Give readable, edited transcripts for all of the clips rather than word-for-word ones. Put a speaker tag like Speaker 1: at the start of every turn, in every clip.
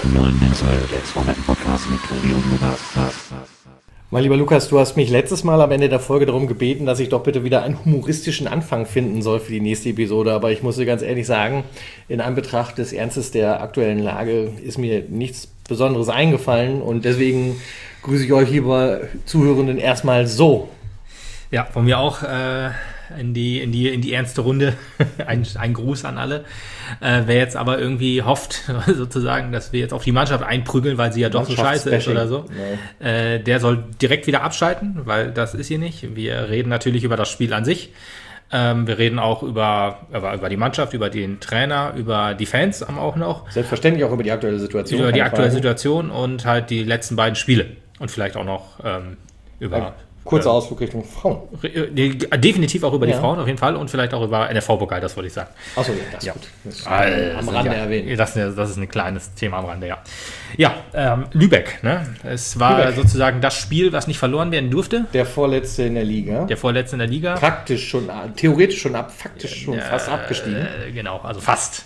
Speaker 1: Mein lieber Lukas, du hast mich letztes Mal am Ende der Folge darum gebeten, dass ich doch bitte wieder einen humoristischen Anfang finden soll für die nächste Episode. Aber ich muss dir ganz ehrlich sagen, in Anbetracht des Ernstes der aktuellen Lage ist mir nichts Besonderes eingefallen. Und deswegen grüße ich euch, liebe Zuhörenden, erstmal so.
Speaker 2: Ja, von mir auch in die ernste Runde. ein Gruß an alle. Wer jetzt aber irgendwie hofft, sozusagen, dass wir jetzt auf die Mannschaft einprügeln, weil sie ja doch so scheiße ist oder so, der soll direkt wieder abschalten, weil das ist hier nicht. Wir reden natürlich über das Spiel an sich. Wir reden auch über die Mannschaft, über den Trainer, über die Fans auch noch.
Speaker 1: Selbstverständlich auch über die aktuelle Situation.
Speaker 2: Über die aktuelle Situation und halt die letzten beiden Spiele. Und vielleicht auch noch über...
Speaker 1: Kurzer Ausflug Richtung Frauen.
Speaker 2: Definitiv auch über die Frauen auf jeden Fall und vielleicht auch über NRV-Pokal, das wollte ich sagen.
Speaker 1: Achso, das ist gut. Das ist
Speaker 2: am Rande erwähnt. Das ist ein kleines Thema am Rande, ja. Ja, Lübeck, ne? Es war sozusagen das Spiel, was nicht verloren werden durfte.
Speaker 1: Der Vorletzte in der Liga.
Speaker 2: Faktisch schon
Speaker 1: fast abgestiegen.
Speaker 2: Genau, also fast.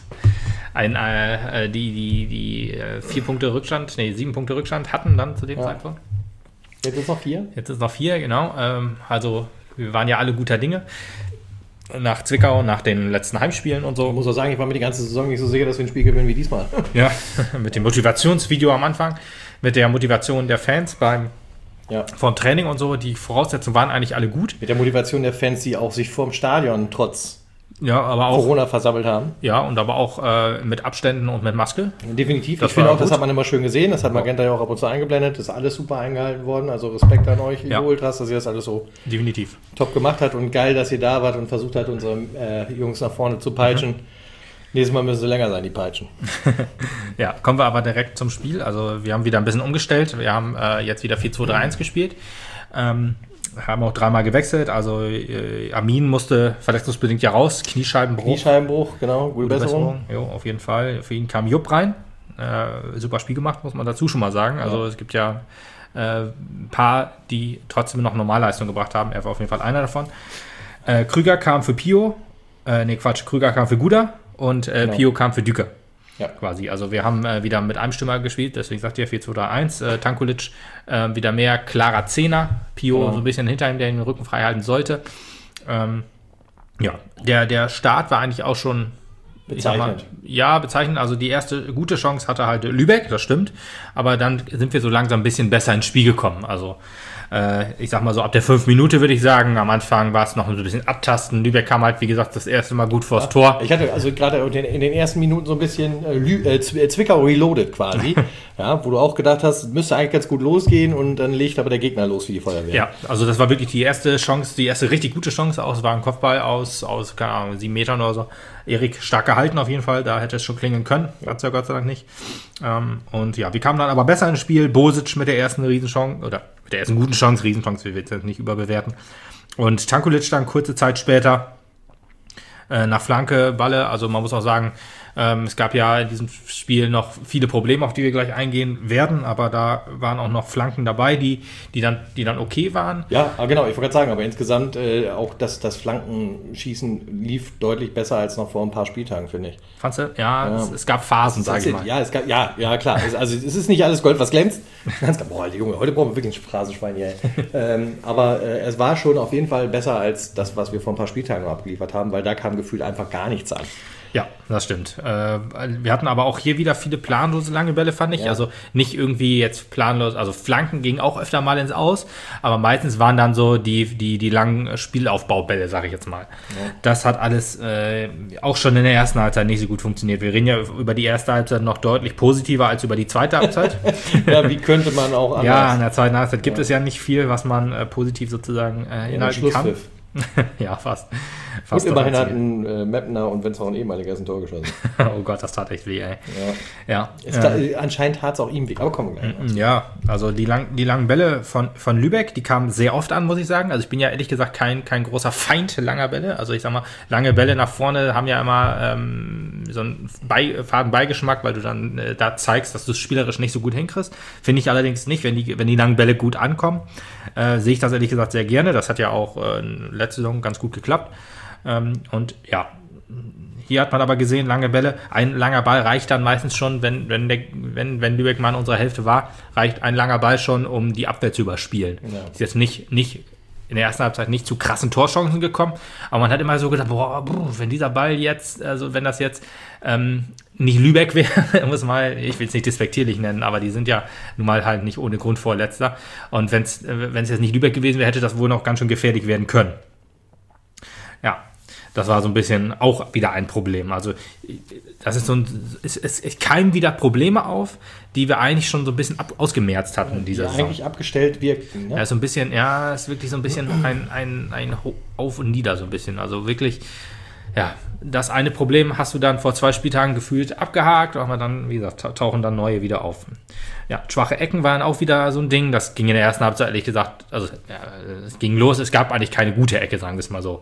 Speaker 2: Die 7 Punkte Rückstand hatten dann zu dem Zeitpunkt.
Speaker 1: Jetzt ist noch 4.
Speaker 2: Genau. Also wir waren ja alle guter Dinge. Nach Zwickau, nach den letzten Heimspielen und so.
Speaker 1: Ich muss auch sagen, ich war mir die ganze Saison nicht so sicher, dass wir ein Spiel gewinnen wie diesmal.
Speaker 2: Ja, mit dem Motivationsvideo am Anfang, mit der Motivation der Fans vom Training und so. Die Voraussetzungen waren eigentlich alle gut.
Speaker 1: Mit der Motivation der Fans, die auch sich vorm Stadion trotz
Speaker 2: aber auch
Speaker 1: Corona versammelt haben.
Speaker 2: Ja, und aber auch mit Abständen und mit Maske.
Speaker 1: Definitiv. Ich finde auch, das hat man immer schön gesehen. Das hat Magenta ja auch ab und zu eingeblendet. Das ist alles super eingehalten worden. Also Respekt an euch, liebe Ultras, dass ihr das alles so
Speaker 2: definitiv
Speaker 1: top gemacht habt. Und geil, dass ihr da wart und versucht habt, unsere Jungs nach vorne zu peitschen. Nächstes Mal müssen sie länger sein, die Peitschen.
Speaker 2: Ja, kommen wir aber direkt zum Spiel. Also wir haben wieder ein bisschen umgestellt. Wir haben jetzt wieder 4-2-3-1 gespielt. Haben auch 3-mal gewechselt, also Amin musste verletzungsbedingt ja raus, Kniescheibenbruch,
Speaker 1: genau, gute Besserung.
Speaker 2: Jo, auf jeden Fall. Für ihn kam Jupp rein, super Spiel gemacht, muss man dazu schon mal sagen. Also es gibt ja ein paar, die trotzdem noch Normalleistung gebracht haben, er war auf jeden Fall einer davon. Krüger kam für Pio, Krüger kam für Guda und Pio kam für Düker. Ja. Quasi. Also wir haben wieder mit einem Stürmer gespielt, deswegen sagt ihr 4-2-3-1. Tankulic wieder mehr klarer Zehner. Pio so ein bisschen hinter ihm, der den Rücken frei halten sollte. Der Start war eigentlich auch schon bezeichnend. Bezeichnend. Also die erste gute Chance hatte halt Lübeck, das stimmt. Aber dann sind wir so langsam ein bisschen besser ins Spiel gekommen. Also ich sag mal so ab der 5 Minute würde ich sagen. Am Anfang war es noch ein bisschen abtasten. Lübeck kam halt, wie gesagt, das erste Mal gut vors Tor.
Speaker 1: Ich hatte also gerade in den ersten Minuten so ein bisschen Zwickau reloaded quasi. Wo du auch gedacht hast, müsste eigentlich ganz gut losgehen und dann legt aber der Gegner los wie die Feuerwehr.
Speaker 2: Ja, also das war wirklich die erste Chance, die erste richtig gute Chance aus. War ein Kopfball aus keine Ahnung, 7 Metern oder so. Erik stark gehalten auf jeden Fall, da hätte es schon klingeln können. Hat's ja Gott sei Dank nicht. Wir kamen dann aber besser ins Spiel. Bosic mit der ersten Riesenchance, oder mit der ersten guten Chance, Riesenchance, wir will es nicht überbewerten. Und Tankulic dann kurze Zeit später nach Flanke, Balle, also man muss auch sagen, es gab ja in diesem Spiel noch viele Probleme, auf die wir gleich eingehen werden, aber da waren auch noch Flanken dabei, die dann okay waren.
Speaker 1: Ja, genau, ich wollte gerade sagen, aber insgesamt auch das Flankenschießen lief deutlich besser als noch vor ein paar Spieltagen, finde ich.
Speaker 2: Fandst du? Ja. Es gab Phasen, sage ich mal.
Speaker 1: Ja, klar. Also es ist nicht alles Gold, was glänzt. Boah, Junge, heute brauchen wir wirklich ein Phrasenschwein hier. Aber es war schon auf jeden Fall besser als das, was wir vor ein paar Spieltagen abgeliefert haben, weil da kam gefühlt einfach gar nichts an.
Speaker 2: Ja, das stimmt. Wir hatten aber auch hier wieder viele planlose lange Bälle, fand ich. Ja. Also nicht irgendwie jetzt planlos, also Flanken gingen auch öfter mal ins Aus, aber meistens waren dann so die langen Spielaufbaubälle, sage ich jetzt mal. Ja. Das hat alles auch schon in der ersten Halbzeit nicht so gut funktioniert. Wir reden ja über die erste Halbzeit noch deutlich positiver als über die zweite Halbzeit.
Speaker 1: Ja, wie könnte man auch anders?
Speaker 2: Ja, in der zweiten Halbzeit gibt es ja nicht viel, was man positiv sozusagen inhalten kann. Ja, fast.
Speaker 1: Und immerhin hatten Meppner und Wenzhausen ehemaliger ein Tor geschossen.
Speaker 2: Oh Gott, das tat echt weh, ey. Ja.
Speaker 1: Anscheinend tat es auch ihm weh, aber kommen wir gleich.
Speaker 2: Ja, also die langen Bälle von Lübeck, die kamen sehr oft an, muss ich sagen. Also ich bin ja ehrlich gesagt kein großer Feind langer Bälle. Also ich sag mal, lange Bälle nach vorne haben ja immer so einen faden Beigeschmack, weil du dann da zeigst, dass du es spielerisch nicht so gut hinkriegst. Finde ich allerdings nicht, wenn die langen Bälle gut ankommen. Sehe ich das ehrlich gesagt sehr gerne. Das hat ja auch letzte Saison ganz gut geklappt. Und ja, hier hat man aber gesehen, lange Bälle, ein langer Ball reicht dann meistens schon, wenn Lübeck mal in unserer Hälfte war, reicht ein langer Ball schon, um die Abwehr zu überspielen. Ja. Ist jetzt nicht in der ersten Halbzeit nicht zu krassen Torchancen gekommen, aber man hat immer so gedacht, wenn dieser Ball jetzt, also wenn das jetzt nicht Lübeck wäre, ich will es nicht despektierlich nennen, aber die sind ja nun mal halt nicht ohne Grund Vorletzter, und wenn es jetzt nicht Lübeck gewesen wäre, hätte das wohl noch ganz schön gefährlich werden können. Ja, das war so ein bisschen auch wieder ein Problem. Also das ist es keimen wieder Probleme auf, die wir eigentlich schon so ein bisschen ausgemerzt hatten in dieser Saison.
Speaker 1: Eigentlich abgestellt wirkten. Ne?
Speaker 2: Ja, so ein bisschen, ist wirklich so ein bisschen ein Auf und Nieder so ein bisschen. Also wirklich, ja, das eine Problem hast du dann vor 2 Spieltagen gefühlt abgehakt, aber dann, wie gesagt, tauchen dann neue wieder auf. Ja, schwache Ecken waren auch wieder so ein Ding. Das ging in der ersten Halbzeit, ehrlich gesagt, also es ging los. Es gab eigentlich keine gute Ecke, sagen wir es mal so.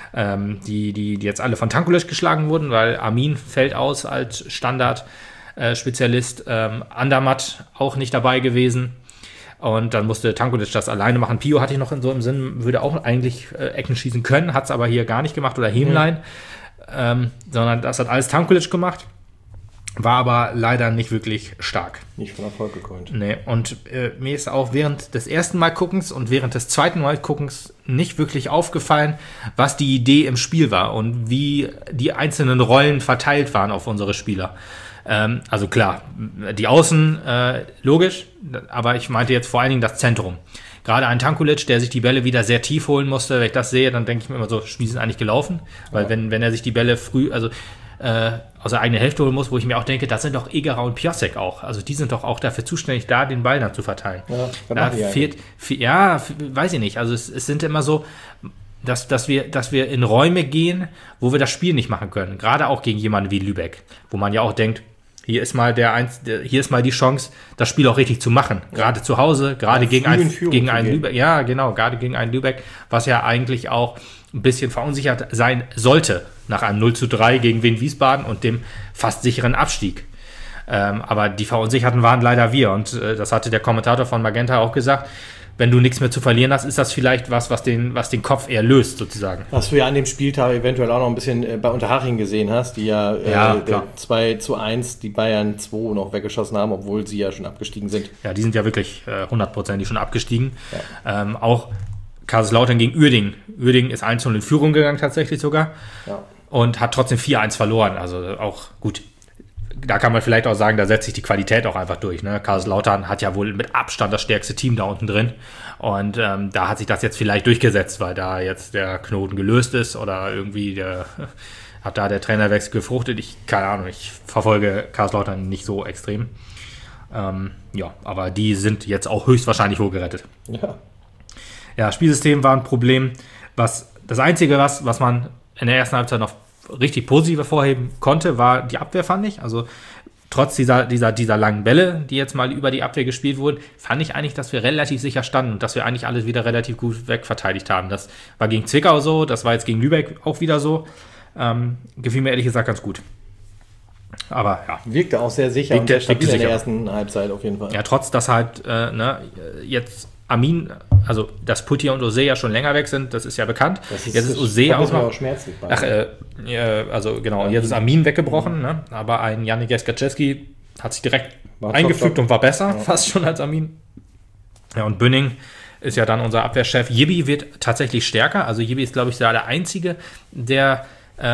Speaker 2: Die jetzt alle von Tankulic geschlagen wurden, weil Amin fällt aus als Standard-Spezialist. Andermatt auch nicht dabei gewesen. Und dann musste Tankulic das alleine machen. Pio hatte ich noch so im Sinn, würde auch eigentlich Ecken schießen können, hat es aber hier gar nicht gemacht, oder Hämlein. Sondern das hat alles Tankulic gemacht. War aber leider nicht wirklich stark.
Speaker 1: Nicht von Erfolg gekrönt.
Speaker 2: Nee, und mir ist auch während des ersten Mal Guckens und während des zweiten Mal Guckens nicht wirklich aufgefallen, was die Idee im Spiel war und wie die einzelnen Rollen verteilt waren auf unsere Spieler. Also klar, die Außen, logisch, aber ich meinte jetzt vor allen Dingen das Zentrum. Gerade ein Tankulic, der sich die Bälle wieder sehr tief holen musste, wenn ich das sehe, dann denke ich mir immer so, Spiel sind eigentlich gelaufen, weil wenn er sich die Bälle früh, aus der eigenen Hälfte holen muss, wo ich mir auch denke, das sind doch Egerer und Piasek auch. Also die sind doch auch dafür zuständig, da den Ball dann zu verteilen. Ja, da fehlt, weiß ich nicht. Also es sind immer so, dass wir in Räume gehen, wo wir das Spiel nicht machen können. Gerade auch gegen jemanden wie Lübeck, wo man ja auch denkt, hier ist mal die Chance, das Spiel auch richtig zu machen. Gerade zu Hause, gerade gegen einen Lübeck. Ja, genau, gerade gegen einen Lübeck, was ja eigentlich auch ein bisschen verunsichert sein sollte nach einem 0:3 gegen Wien Wiesbaden und dem fast sicheren Abstieg. Aber die Verunsicherten waren leider wir, und das hatte der Kommentator von Magenta auch gesagt. Wenn du nichts mehr zu verlieren hast, ist das vielleicht was den Kopf eher löst, sozusagen.
Speaker 1: Was du ja an dem Spieltag eventuell auch noch ein bisschen bei Unterhaching gesehen hast, die ja 2:1 die Bayern 2 noch weggeschossen haben, obwohl sie ja schon abgestiegen sind.
Speaker 2: Ja, die sind ja wirklich 100% schon abgestiegen. Ja. Auch Kaiserslautern gegen Uerdingen. Uerdingen ist 1:0 in Führung gegangen tatsächlich sogar. Ja. Und hat trotzdem 4:1 verloren. Also auch gut. Da kann man vielleicht auch sagen, da setzt sich die Qualität auch einfach durch. Ne? Kaiserslautern hat ja wohl mit Abstand das stärkste Team da unten drin. Und da hat sich das jetzt vielleicht durchgesetzt, weil da jetzt der Knoten gelöst ist oder irgendwie hat da der Trainerwechsel gefruchtet. Keine Ahnung, ich verfolge Kaiserslautern nicht so extrem. Aber die sind jetzt auch höchstwahrscheinlich wohl gerettet. Ja, Spielsystem war ein Problem. Das Einzige, was man in der ersten Halbzeit noch richtig positiv hervorheben konnte, war die Abwehr, fand ich. Also trotz dieser langen Bälle, die jetzt mal über die Abwehr gespielt wurden, fand ich eigentlich, dass wir relativ sicher standen und dass wir eigentlich alles wieder relativ gut wegverteidigt haben. Das war gegen Zwickau so, das war jetzt gegen Lübeck auch wieder so. Gefiel mir ehrlich gesagt ganz gut. Aber ja.
Speaker 1: Wirkte auch sehr sicher und sehr stabil in der ersten Halbzeit auf jeden Fall.
Speaker 2: Ja, trotz dass halt jetzt Amin, also dass Putti und Ose ja schon länger weg sind, das ist ja bekannt. Jetzt ist Ose auch noch
Speaker 1: schmerzlich.
Speaker 2: Jetzt ist Amin weggebrochen, ne? Aber ein Janik Jeskaczewski hat sich direkt eingefügt und war besser, fast schon als Amin. Ja, und Bünning ist ja dann unser Abwehrchef. Jibi wird tatsächlich stärker, also Jibi ist, glaube ich, der Einzige, der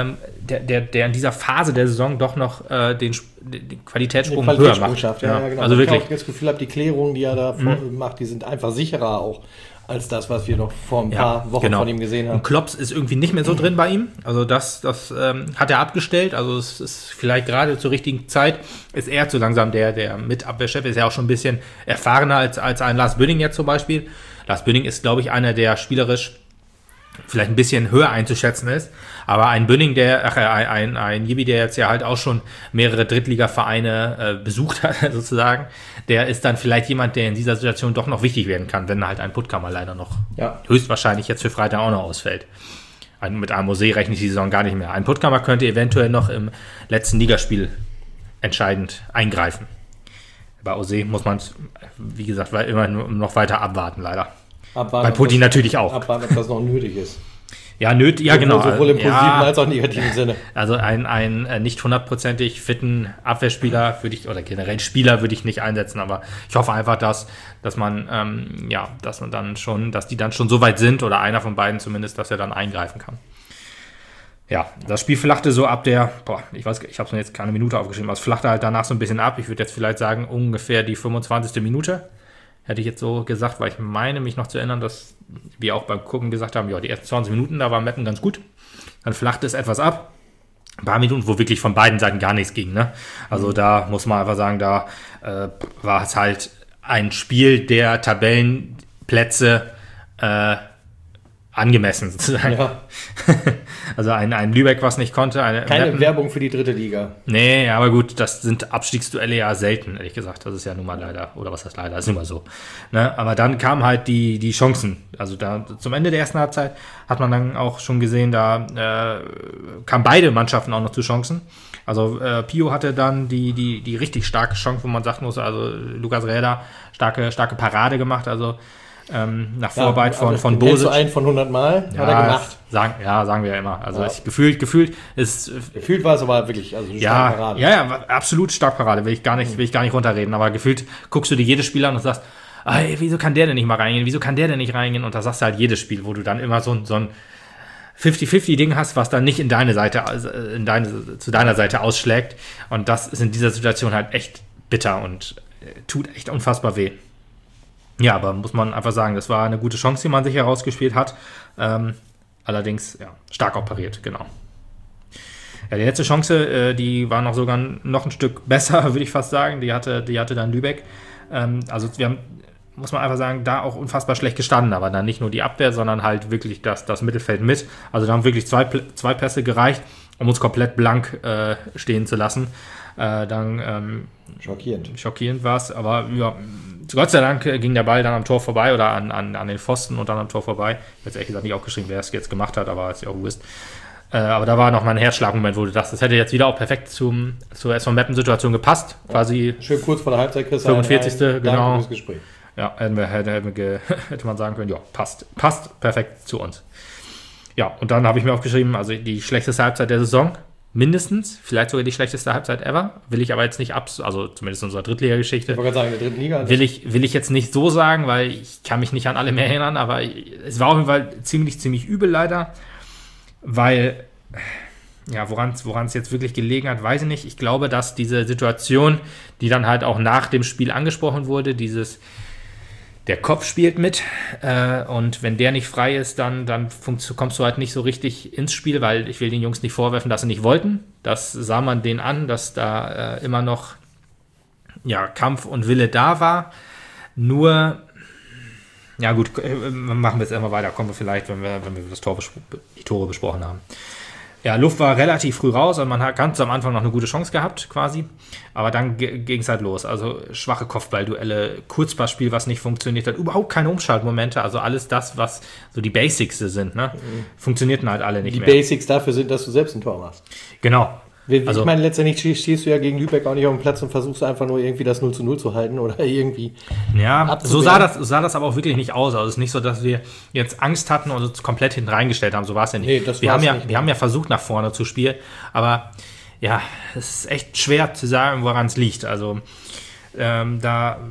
Speaker 2: in dieser Phase der Saison doch noch den Qualitätssprung höher macht.
Speaker 1: Schafft. Ja, genau.
Speaker 2: Also wirklich.
Speaker 1: Ich habe das Gefühl, die Klärungen, die er da macht, die sind einfach sicherer auch als das, was wir noch vor ein paar Wochen von ihm gesehen haben.
Speaker 2: Und Klops ist irgendwie nicht mehr so drin bei ihm. Also das hat er abgestellt. Also es ist vielleicht gerade zur richtigen Zeit, ist er zu langsam der Mitabwehrchef, ist ja auch schon ein bisschen erfahrener als ein Lars Bünning jetzt zum Beispiel. Lars Bünning ist, glaube ich, einer, der spielerisch vielleicht ein bisschen höher einzuschätzen ist, aber ein Bünning, ein Jibi, der jetzt ja halt auch schon mehrere Drittliga-Vereine besucht hat, sozusagen, der ist dann vielleicht jemand, der in dieser Situation doch noch wichtig werden kann, wenn halt ein Puttkammer leider noch höchstwahrscheinlich jetzt für Freitag auch noch ausfällt. Mit einem Ose rechne ich die Saison gar nicht mehr. Ein Puttkammer könnte eventuell noch im letzten Ligaspiel entscheidend eingreifen. Bei Ose muss man, wie gesagt, immer noch weiter abwarten, leider. Bei Putti natürlich auch.
Speaker 1: Abwarten, ob das noch nötig ist.
Speaker 2: Ja, genau.
Speaker 1: Sowohl im positiven als auch negativen Sinne.
Speaker 2: Also ein nicht hundertprozentig fitten Abwehrspieler oder generell Spieler würde ich nicht einsetzen, aber ich hoffe einfach, dass die dann schon so weit sind oder einer von beiden zumindest, dass er dann eingreifen kann. Ja, das Spiel flachte so ab ich habe es mir jetzt keine Minute aufgeschrieben, aber es flachte halt danach so ein bisschen ab. Ich würde jetzt vielleicht sagen, ungefähr die 25. Minute. Hätte ich jetzt so gesagt, weil ich meine, mich noch zu erinnern, dass wir auch beim Gucken gesagt haben, ja, die ersten 20 Minuten, da war Meppen ganz gut. Dann flachte es etwas ab. Ein paar Minuten, wo wirklich von beiden Seiten gar nichts ging. Ne? Also da muss man einfach sagen, da war es halt ein Spiel der Tabellenplätze angemessen sozusagen. Ja. Also ein Lübeck, was nicht konnte.
Speaker 1: Keine Meppen. Werbung für die 3. Liga.
Speaker 2: Nee, aber gut, das sind Abstiegsduelle ja selten, ehrlich gesagt. Das ist ja nun mal leider, oder was heißt leider, ist nun mal so. Ne? Aber dann kamen halt die Chancen. Also da zum Ende der ersten Halbzeit hat man dann auch schon gesehen, da kamen beide Mannschaften auch noch zu Chancen. Also Pio hatte dann die richtig starke Chance, wo man sagen muss, also Lukas Räder, starke Parade gemacht, also nach Vorarbeit von Bosic.
Speaker 1: So einen von 100 Mal hat er gemacht.
Speaker 2: Sagen wir ja immer. Also gefühlt ist...
Speaker 1: Gefühlt war es aber wirklich eine starke Parade.
Speaker 2: Ja, absolut stark Parade, will ich gar nicht runterreden. Aber gefühlt guckst du dir jedes Spiel an und sagst, wieso kann der denn nicht mal reingehen? Wieso kann der denn nicht reingehen? Und da sagst du halt jedes Spiel, wo du dann immer so ein 50-50-Ding hast, was dann nicht zu deiner Seite ausschlägt. Und das ist in dieser Situation halt echt bitter und tut echt unfassbar weh. Ja, aber muss man einfach sagen, das war eine gute Chance, die man sich herausgespielt hat. Allerdings, stark operiert, genau. Ja, die letzte Chance, die war sogar noch ein Stück besser, würde ich fast sagen. Die hatte dann Lübeck. Also wir haben, muss man einfach sagen, da auch unfassbar schlecht gestanden. Aber dann nicht nur die Abwehr, sondern halt wirklich das Mittelfeld mit. Also da haben wirklich zwei Pässe gereicht, um uns komplett blank stehen zu lassen. Schockierend war es, aber ja, Gott sei Dank ging der Ball dann am Tor vorbei oder an den Pfosten und dann am Tor vorbei. Ich habe jetzt ehrlich gesagt nicht aufgeschrieben, wer es jetzt gemacht hat, aber ist ja auch wurscht. Aber da war noch mal ein Herzschlagmoment, wo du dachtest, das hätte jetzt wieder auch perfekt zur SV Meppen-Situation gepasst. Quasi
Speaker 1: schön kurz vor der Halbzeit, Chris.
Speaker 2: 45. Genau.
Speaker 1: Gespräch.
Speaker 2: Ja, hätte man sagen können, ja, passt perfekt zu uns. Ja, und dann habe ich mir aufgeschrieben, also die schlechteste Halbzeit der Saison. Mindestens, vielleicht sogar die schlechteste Halbzeit ever. Will ich aber jetzt nicht also zumindest in unserer Drittliga-Geschichte.
Speaker 1: Ich wollte gerade sagen, in der 3. Liga.
Speaker 2: Will ich jetzt nicht so sagen, weil ich kann mich nicht an alle mehr erinnern, aber es war auf jeden Fall ziemlich übel leider, weil, ja, woran es jetzt wirklich gelegen hat, weiß ich nicht. Ich glaube, dass diese Situation, die dann halt auch nach dem Spiel angesprochen wurde, der Kopf spielt mit und wenn der nicht frei ist, dann kommst du halt nicht so richtig ins Spiel, weil ich will den Jungs nicht vorwerfen, dass sie nicht wollten. Das sah man denen an, dass da immer noch Kampf und Wille da war. Nur, ja gut, machen wir jetzt immer weiter, kommen wir vielleicht, wenn wir die Tore besprochen haben. Ja, Luft war relativ früh raus und man hat ganz am Anfang noch eine gute Chance gehabt, quasi. Aber dann ging es halt los. Also schwache Kopfballduelle, Kurzpassspiel, was nicht funktioniert hat, überhaupt keine Umschaltmomente. Also alles das, was so die Basics sind, ne? Funktionierten halt alle nicht mehr.
Speaker 1: Die Basics dafür sind, dass du selbst ein Tor machst.
Speaker 2: Genau.
Speaker 1: Ich meine, letztendlich stehst du ja gegen Lübeck auch nicht auf dem Platz und versuchst einfach nur irgendwie das 0:0 zu halten oder irgendwie.
Speaker 2: Ja, so sah das aber auch wirklich nicht aus. Also es ist nicht so, dass wir jetzt Angst hatten und uns komplett hinten reingestellt haben. So war es ja nicht. Nee, wir haben ja versucht, nach vorne zu spielen. Aber ja, es ist echt schwer zu sagen, woran es liegt. Also ich habe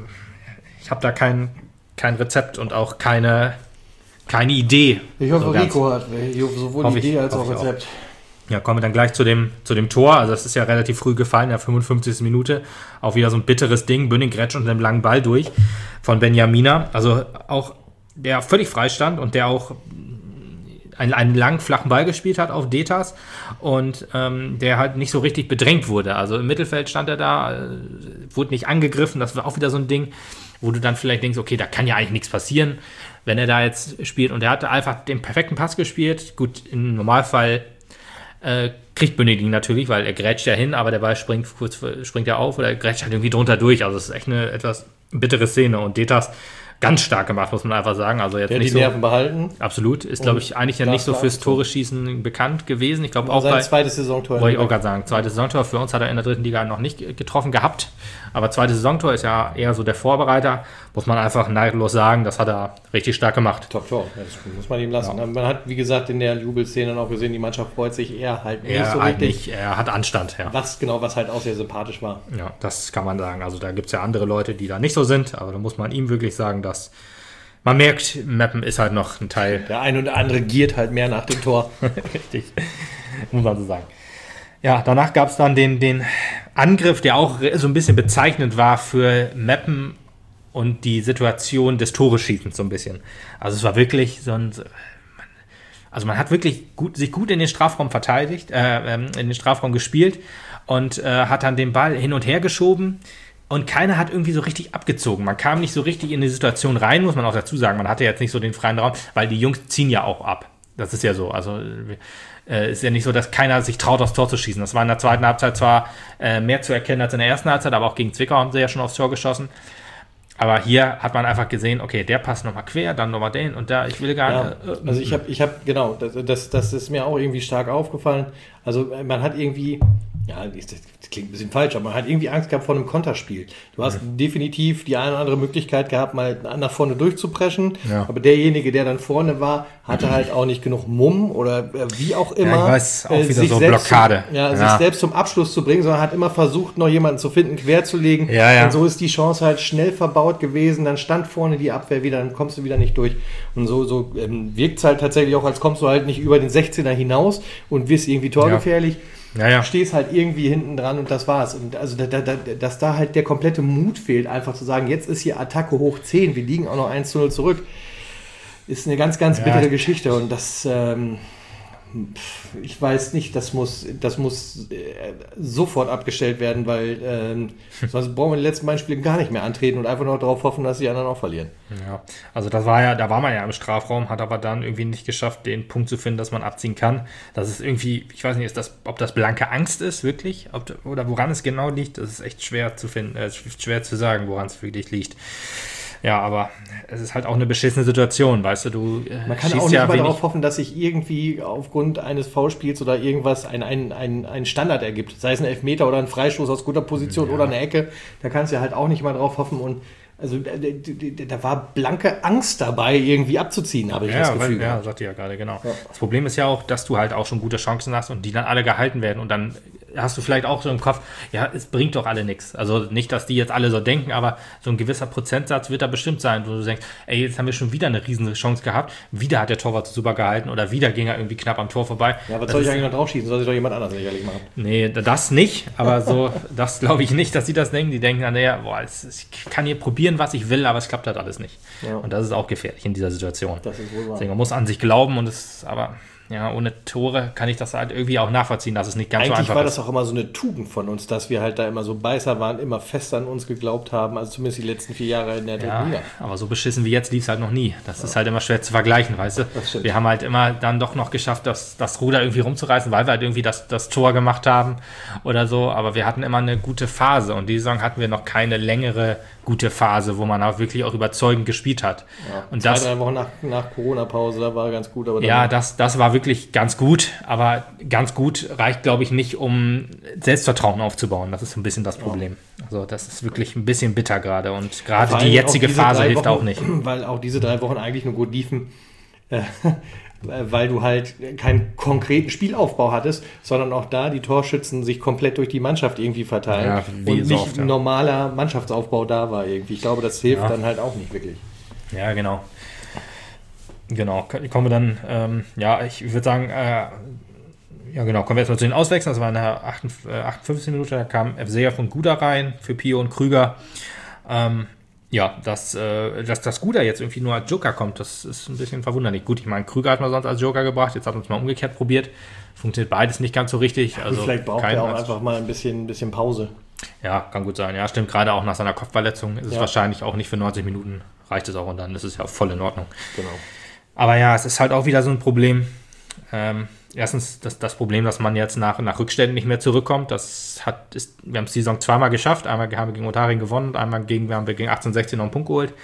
Speaker 2: da kein Rezept und auch keine Idee.
Speaker 1: Ich hoffe, so Rico hat sowohl Idee als auch Rezept.
Speaker 2: Ja, kommen wir dann gleich zu dem Tor. Also das ist ja relativ früh gefallen, in der 55. Minute. Auch wieder so ein bitteres Ding. Bünning grätscht unter einem langen Ball durch von Benjamina. Also auch der völlig frei stand und der auch einen langen, flachen Ball gespielt hat auf Detas und der halt nicht so richtig bedrängt wurde. Also im Mittelfeld stand er da, wurde nicht angegriffen. Das war auch wieder so ein Ding, wo du dann vielleicht denkst, okay, da kann ja eigentlich nichts passieren, wenn er da jetzt spielt. Und er hatte einfach den perfekten Pass gespielt. Gut, im Normalfall kriegt Bünning natürlich, weil er grätscht ja hin, aber der Ball springt er auf oder er grätscht halt irgendwie drunter durch. Also es ist echt eine etwas bittere Szene und Detas ganz stark gemacht, muss man einfach sagen. Also jetzt
Speaker 1: der
Speaker 2: nicht
Speaker 1: die Nerven behalten.
Speaker 2: Absolut. Ist, glaube ich, eigentlich ja nicht so fürs Tore-Schießen bekannt gewesen. Ich glaube auch
Speaker 1: sein zweites Saisontor.
Speaker 2: Wollte ich auch gerade sagen. Zweites Saisontor. Für uns hat er in der dritten Liga noch nicht getroffen gehabt. Aber zweites Saisontor ist ja eher so der Vorbereiter. Muss man einfach neidlos sagen, das hat er richtig stark gemacht.
Speaker 1: Top-Tor. Das muss man ihm lassen. Ja. Man hat, wie gesagt, in der Jubelszene auch gesehen, die Mannschaft freut sich eher halt nicht so richtig.
Speaker 2: Er hat Anstand, ja.
Speaker 1: Was halt auch sehr sympathisch war.
Speaker 2: Ja, das kann man sagen. Also da gibt es ja andere Leute, die da nicht so sind. Aber da muss man ihm wirklich sagen, dass man merkt, Meppen ist halt noch ein Teil.
Speaker 1: Der eine oder andere giert halt mehr nach dem Tor.
Speaker 2: Richtig. Muss man so sagen. Ja, danach gab es dann den Angriff, der auch so ein bisschen bezeichnend war für Meppen und die Situation des Tore-Schießens so ein bisschen. Also es war wirklich so ein... Also man hat wirklich sich gut in den Strafraum verteidigt, in den Strafraum gespielt und hat dann den Ball hin und her geschoben und keiner hat irgendwie so richtig abgezogen. Man kam nicht so richtig in die Situation rein, muss man auch dazu sagen. Man hatte jetzt nicht so den freien Raum, weil die Jungs ziehen ja auch ab. Das ist ja so. Also ist ja nicht so, dass keiner sich traut, aufs Tor zu schießen. Das war in der zweiten Halbzeit zwar mehr zu erkennen als in der ersten Halbzeit, aber auch gegen Zwickau haben sie ja schon aufs Tor geschossen. Aber hier hat man einfach gesehen, okay, der passt nochmal quer, dann nochmal den und da, ich will gar nicht.
Speaker 1: Also ich hab genau, das ist mir auch irgendwie stark aufgefallen. Also man hat irgendwie, ja, das klingt ein bisschen falsch, aber man hat irgendwie Angst gehabt vor einem Konterspiel. Du hast definitiv die eine oder andere Möglichkeit gehabt, mal nach vorne durchzupreschen, aber derjenige, der dann vorne war, hatte halt auch nicht genug Mumm oder wie auch immer.
Speaker 2: Ja, ich weiß, auch wieder so Blockade.
Speaker 1: Sich selbst zum Abschluss zu bringen, sondern hat immer versucht, noch jemanden zu finden, quer zu legen. Und so ist die Chance halt schnell verbaut gewesen, dann stand vorne die Abwehr wieder, dann kommst du wieder nicht durch. Und so wirkt es halt tatsächlich auch, als kommst du halt nicht über den 16er hinaus und wirst irgendwie torgefährlich. Du stehst halt irgendwie hinten dran und das war's. Und also dass da halt der komplette Mut fehlt, einfach zu sagen, jetzt ist hier Attacke hoch 10, wir liegen auch noch 1-0 zurück, ist eine ganz, ganz bittere Geschichte. Und das, ich weiß nicht, das muss sofort abgestellt werden, weil sonst brauchen wir in den letzten beiden Spielen gar nicht mehr antreten und einfach nur darauf hoffen, dass die anderen auch verlieren.
Speaker 2: Ja, also da war man ja im Strafraum, hat aber dann irgendwie nicht geschafft, den Punkt zu finden, dass man abziehen kann. Das ist irgendwie, ich weiß nicht, ob das blanke Angst ist, wirklich, oder woran es genau liegt, das ist echt schwer zu finden, schwer zu sagen, woran es wirklich liegt. Ja, aber es ist halt auch eine beschissene Situation, weißt du,
Speaker 1: man kann auch nicht mal darauf hoffen, dass sich irgendwie aufgrund eines Foulspiels oder irgendwas ein Standard ergibt, sei es ein Elfmeter oder ein Freistoß aus guter Position oder eine Ecke, da kannst du ja halt auch nicht mal drauf hoffen und also da war blanke Angst dabei, irgendwie abzuziehen, habe ich das Gefühl.
Speaker 2: Ja, sagte ja gerade, genau. Ja. Das Problem ist ja auch, dass du halt auch schon gute Chancen hast und die dann alle gehalten werden und dann hast du vielleicht auch so im Kopf, ja, es bringt doch alle nichts. Also nicht, dass die jetzt alle so denken, aber so ein gewisser Prozentsatz wird da bestimmt sein, wo du denkst, ey, jetzt haben wir schon wieder eine riesen Chance gehabt, wieder hat der Torwart super gehalten oder wieder ging er irgendwie knapp am Tor vorbei.
Speaker 1: Ja, was soll ich eigentlich noch draufschießen? Soll sich doch jemand anders sicherlich machen?
Speaker 2: Nee, das nicht, aber so, das glaube ich nicht, dass sie das denken. Die denken dann, naja, ich kann hier probieren, was ich will, aber es klappt halt alles nicht. Ja. Und das ist auch gefährlich in dieser Situation.
Speaker 1: Das ist wohl wahr.
Speaker 2: Deswegen, man muss an sich glauben und aber ja, ohne Tore kann ich das halt irgendwie auch nachvollziehen, dass es nicht ganz so einfach ist.
Speaker 1: Eigentlich war das auch immer so eine Tugend von uns, dass wir halt da immer so Beißer waren, immer fest an uns geglaubt haben, also zumindest die letzten 4 Jahre in der dritten Liga.
Speaker 2: Aber so beschissen wie jetzt lief es halt noch nie. Das ist halt immer schwer zu vergleichen, weißt du? Wir haben halt immer dann doch noch geschafft, das Ruder irgendwie rumzureißen, weil wir halt irgendwie das Tor gemacht haben oder so, aber wir hatten immer eine gute Phase und die Saison hatten wir noch keine längere gute Phase, wo man auch wirklich auch überzeugend gespielt hat.
Speaker 1: Ja, und 2-3 Wochen nach Corona-Pause, da war ganz gut. Aber
Speaker 2: ja, das war wirklich ganz gut, aber ganz gut reicht, glaube ich, nicht, um Selbstvertrauen aufzubauen. Das ist ein bisschen das Problem. Ja. Also das ist wirklich ein bisschen bitter gerade und gerade die jetzige Phase hilft auch nicht.
Speaker 1: Weil auch diese 3 Wochen eigentlich nur gut liefen, weil du halt keinen konkreten Spielaufbau hattest, sondern auch da die Torschützen sich komplett durch die Mannschaft irgendwie verteilen und so nicht oft, ein normaler Mannschaftsaufbau da war irgendwie. Ich glaube, das hilft dann halt auch nicht wirklich.
Speaker 2: Ja, genau. Genau, kommen wir dann, ich würde sagen, kommen wir erstmal zu den Auswechseln. Das war in der 58. Minute, da kam Evseev von Guda rein für Pio und Krüger. Dass Guda jetzt irgendwie nur als Joker kommt, das ist ein bisschen verwunderlich. Gut, ich meine, Krüger hat man sonst als Joker gebracht, jetzt hat man es mal umgekehrt probiert. Funktioniert beides nicht ganz so richtig. Also
Speaker 1: vielleicht braucht er auch einfach mal ein bisschen Pause.
Speaker 2: Ja, kann gut sein. Ja, stimmt. Gerade auch nach seiner Kopfverletzung ist es wahrscheinlich auch nicht für 90 Minuten, reicht es auch und dann ist es ja voll in Ordnung.
Speaker 1: Genau.
Speaker 2: Aber ja, es ist halt auch wieder so ein Problem. Erstens das Problem, dass man jetzt nach Rückständen nicht mehr zurückkommt. Wir haben es die Saison zweimal geschafft. Einmal haben wir gegen Otaring gewonnen und einmal haben wir gegen 1816 noch einen Punkt geholt.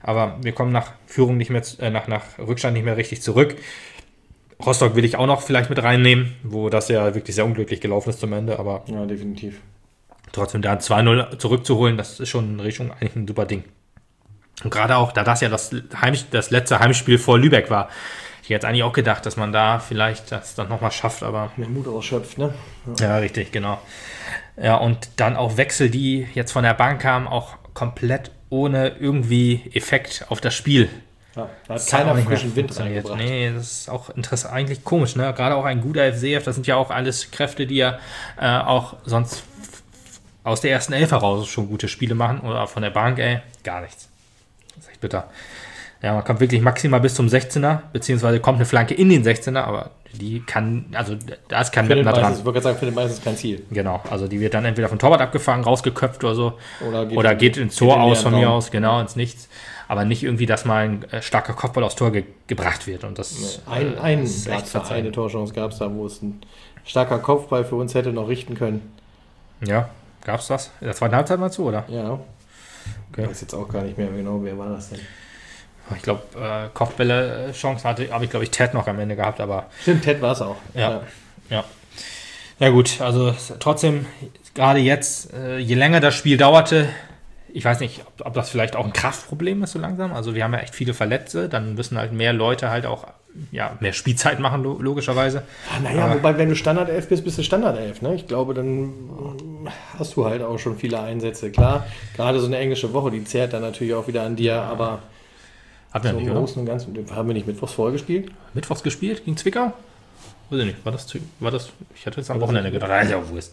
Speaker 2: Aber wir kommen nach Führung nicht mehr, nach Rückstand nicht mehr richtig zurück. Rostock will ich auch noch vielleicht mit reinnehmen, wo das ja wirklich sehr unglücklich gelaufen ist zum Ende, aber
Speaker 1: ja, definitiv.
Speaker 2: Trotzdem da 2-0 zurückzuholen, das ist schon in Richtung eigentlich ein super Ding. Und gerade auch, da das ja das letzte Heimspiel vor Lübeck war, ich hätte jetzt eigentlich auch gedacht, dass man da vielleicht das dann nochmal schafft, aber...
Speaker 1: Mit Mut ausschöpft, ne?
Speaker 2: Ja, richtig, genau. Ja, und dann auch Wechsel, die jetzt von der Bank kamen, auch komplett ohne irgendwie Effekt auf das Spiel.
Speaker 1: Ja, da hat keiner frischen Wind reingebracht.
Speaker 2: Nee, das ist auch interessant, eigentlich komisch, ne? Gerade auch ein guter FCF, das sind ja auch alles Kräfte, die ja auch sonst aus der ersten Elf heraus schon gute Spiele machen oder von der Bank, gar nichts. Das ist echt bitter. Ja, man kommt wirklich maximal bis zum 16er, beziehungsweise kommt eine Flanke in den 16er, aber die kann, also da ist kein Wettner dran.
Speaker 1: Ich wollte gerade sagen, für den meistens kein Ziel.
Speaker 2: Genau, also die wird dann entweder vom Torwart abgefangen, rausgeköpft oder so, oder geht ins Tor aus von mir aus, genau, ins Nichts. Aber nicht irgendwie, dass mal ein starker Kopfball aufs Tor gebracht wird. Und das
Speaker 1: eine Torchance gab es da, wo es ein starker Kopfball für uns hätte noch richten können.
Speaker 2: Ja, gab es das? In der zweiten Halbzeit mal zu, oder?
Speaker 1: Ja.
Speaker 2: Okay.
Speaker 1: Ich weiß jetzt auch gar nicht mehr genau, wer war das denn?
Speaker 2: Ich glaube, Kopfbälle-Chance habe ich, glaube ich, Ted noch am Ende gehabt, aber...
Speaker 1: Stimmt, Ted war es auch.
Speaker 2: Ja. Ja gut, also trotzdem, gerade jetzt, je länger das Spiel dauerte, ich weiß nicht, ob das vielleicht auch ein Kraftproblem ist so langsam. Also wir haben ja echt viele Verletzte, dann müssen halt mehr Leute halt auch mehr Spielzeit machen, logischerweise.
Speaker 1: Wobei, wenn du Standardelf bist du Standardelf. Ne? Ich glaube, dann hast du halt auch schon viele Einsätze. Klar, gerade so eine englische Woche, die zehrt dann natürlich auch wieder an dir, aber...
Speaker 2: Hatten wir nicht, oder?
Speaker 1: Und Ganzen, haben wir nicht Mittwochs vorher gespielt?
Speaker 2: Mittwochs gespielt? Gegen Zwickau? Weiß ich nicht. War das? Ich hatte jetzt am Wochenende gedacht. Das ist ja auch Wurst.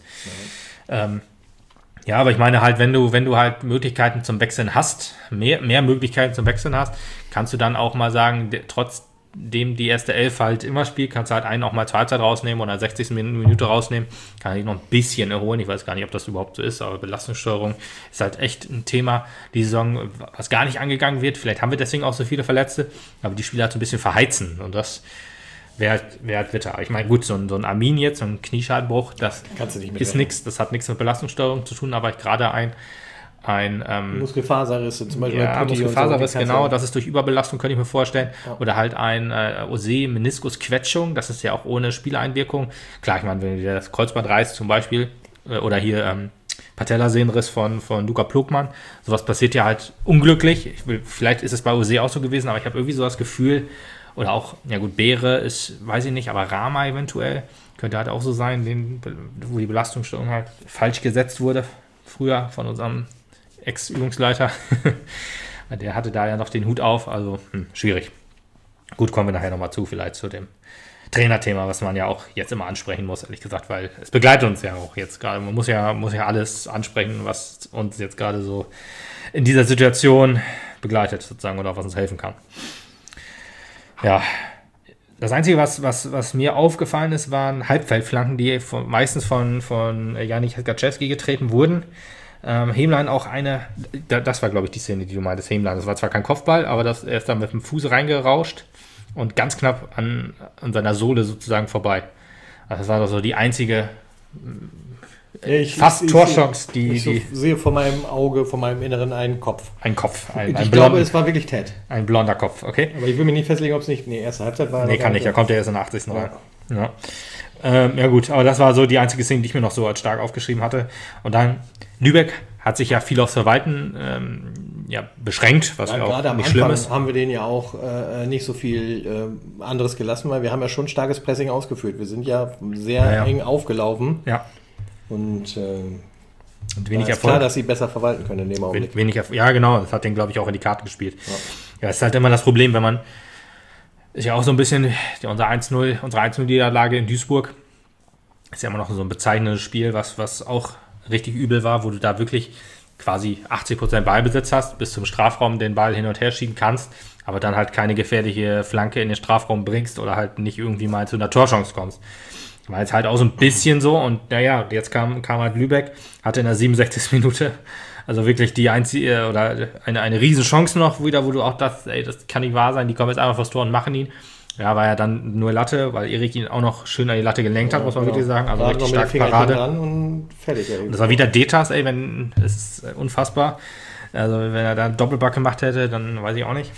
Speaker 2: Ja, aber ich meine halt, wenn du halt Möglichkeiten zum Wechseln hast, mehr Möglichkeiten zum Wechseln hast, kannst du dann auch mal sagen, trotzdem die erste Elf halt immer spielt, kannst du halt einen auch mal zur Halbzeit rausnehmen oder 60. Minute rausnehmen, kann ich noch ein bisschen erholen. Ich weiß gar nicht, ob das überhaupt so ist, aber Belastungssteuerung ist halt echt ein Thema, die Saison, was gar nicht angegangen wird. Vielleicht haben wir deswegen auch so viele Verletzte, aber die Spieler halt so ein bisschen verheizen und das wäre halt bitter. Ich meine, gut, so ein Armin jetzt, so ein Kniescheibenbruch, das ist nichts, das hat nichts mit Belastungssteuerung zu tun, aber gerade ein
Speaker 1: Muskelfaserrisse zum Beispiel.
Speaker 2: Ja, Muskelfaserriss, genau, das ist durch Überbelastung, könnte ich mir vorstellen. Ja. Oder halt ein OC-Meniskusquetschung, das ist ja auch ohne Spieleinwirkung. Klar, ich meine, wenn du das Kreuzband reißt zum Beispiel, oder hier Patellasehnenriss von Luka Plogmann, sowas passiert ja halt unglücklich. Vielleicht ist es bei OC auch so gewesen, aber ich habe irgendwie so das Gefühl, oder auch, ja gut, Beere ist, weiß ich nicht, aber Rama eventuell, könnte halt auch so sein, wo die Belastungssteuerung halt falsch gesetzt wurde, früher von unserem Ex-Übungsleiter. Der hatte da ja noch den Hut auf, also schwierig. Gut, kommen wir nachher nochmal vielleicht zu dem Trainerthema, was man ja auch jetzt immer ansprechen muss, ehrlich gesagt, weil es begleitet uns ja auch jetzt gerade. Man muss ja alles ansprechen, was uns jetzt gerade so in dieser Situation begleitet sozusagen oder was uns helfen kann. Ja, das Einzige, was mir aufgefallen ist, waren Halbfeldflanken, die meistens von Janik Gaczewski getreten wurden. Hemlein auch das war, glaube ich, die Szene, die du meintest, Hemlein. Das war zwar kein Kopfball, aber er ist dann mit dem Fuß reingerauscht und ganz knapp an seiner Sohle sozusagen vorbei. Also das war doch so die einzige Torchance,
Speaker 1: ich sehe vor meinem Auge, vor meinem Inneren einen Kopf.
Speaker 2: Ich
Speaker 1: glaube, es war wirklich Ted.
Speaker 2: Ein blonder Kopf, okay.
Speaker 1: Aber ich will mir nicht festlegen, ob es nicht... erste Halbzeit war.
Speaker 2: Nee, kann nicht, da kommt er erst in der 80. rein. Ja. Ja gut, aber das war so die einzige Szene, die ich mir noch so als stark aufgeschrieben hatte. Und dann, Lübeck hat sich ja viel aufs Verwalten beschränkt, was ja auch nicht schlimm ist.
Speaker 1: Haben wir denen ja auch nicht so viel anderes gelassen, weil wir haben ja schon starkes Pressing ausgeführt. Wir sind ja sehr eng aufgelaufen.
Speaker 2: Ja.
Speaker 1: Und
Speaker 2: wenig
Speaker 1: ist klar, dass sie besser verwalten können in dem Augenblick.
Speaker 2: Ja, genau, das hat denen, glaube ich, auch in die Karten gespielt. Ja, es ist halt immer das Problem, wenn man ist ja auch so ein bisschen unsere 1-0-Niederlage in Duisburg ist ja immer noch so ein bezeichnendes Spiel, was auch richtig übel war, wo du da wirklich quasi 80% Ballbesitz hast, bis zum Strafraum den Ball hin und her schieben kannst, aber dann halt keine gefährliche Flanke in den Strafraum bringst oder halt nicht irgendwie mal zu einer Torchance kommst. War jetzt halt auch so ein bisschen so und jetzt kam halt Lübeck, hatte in der 67. Minute also wirklich die einzige oder eine riesen Chance noch wieder, wo du auch dachtest, das kann nicht wahr sein, die kommen jetzt einfach vors Tor und machen ihn. Ja, war ja dann nur Latte, weil Erik ihn auch noch schön an die Latte gelenkt hat, muss man wirklich sagen. Also richtig stark Parade.
Speaker 1: Und fertig.
Speaker 2: Das war wieder Detas, das ist unfassbar. Also wenn er da einen Doppelback gemacht hätte, dann weiß ich auch nicht.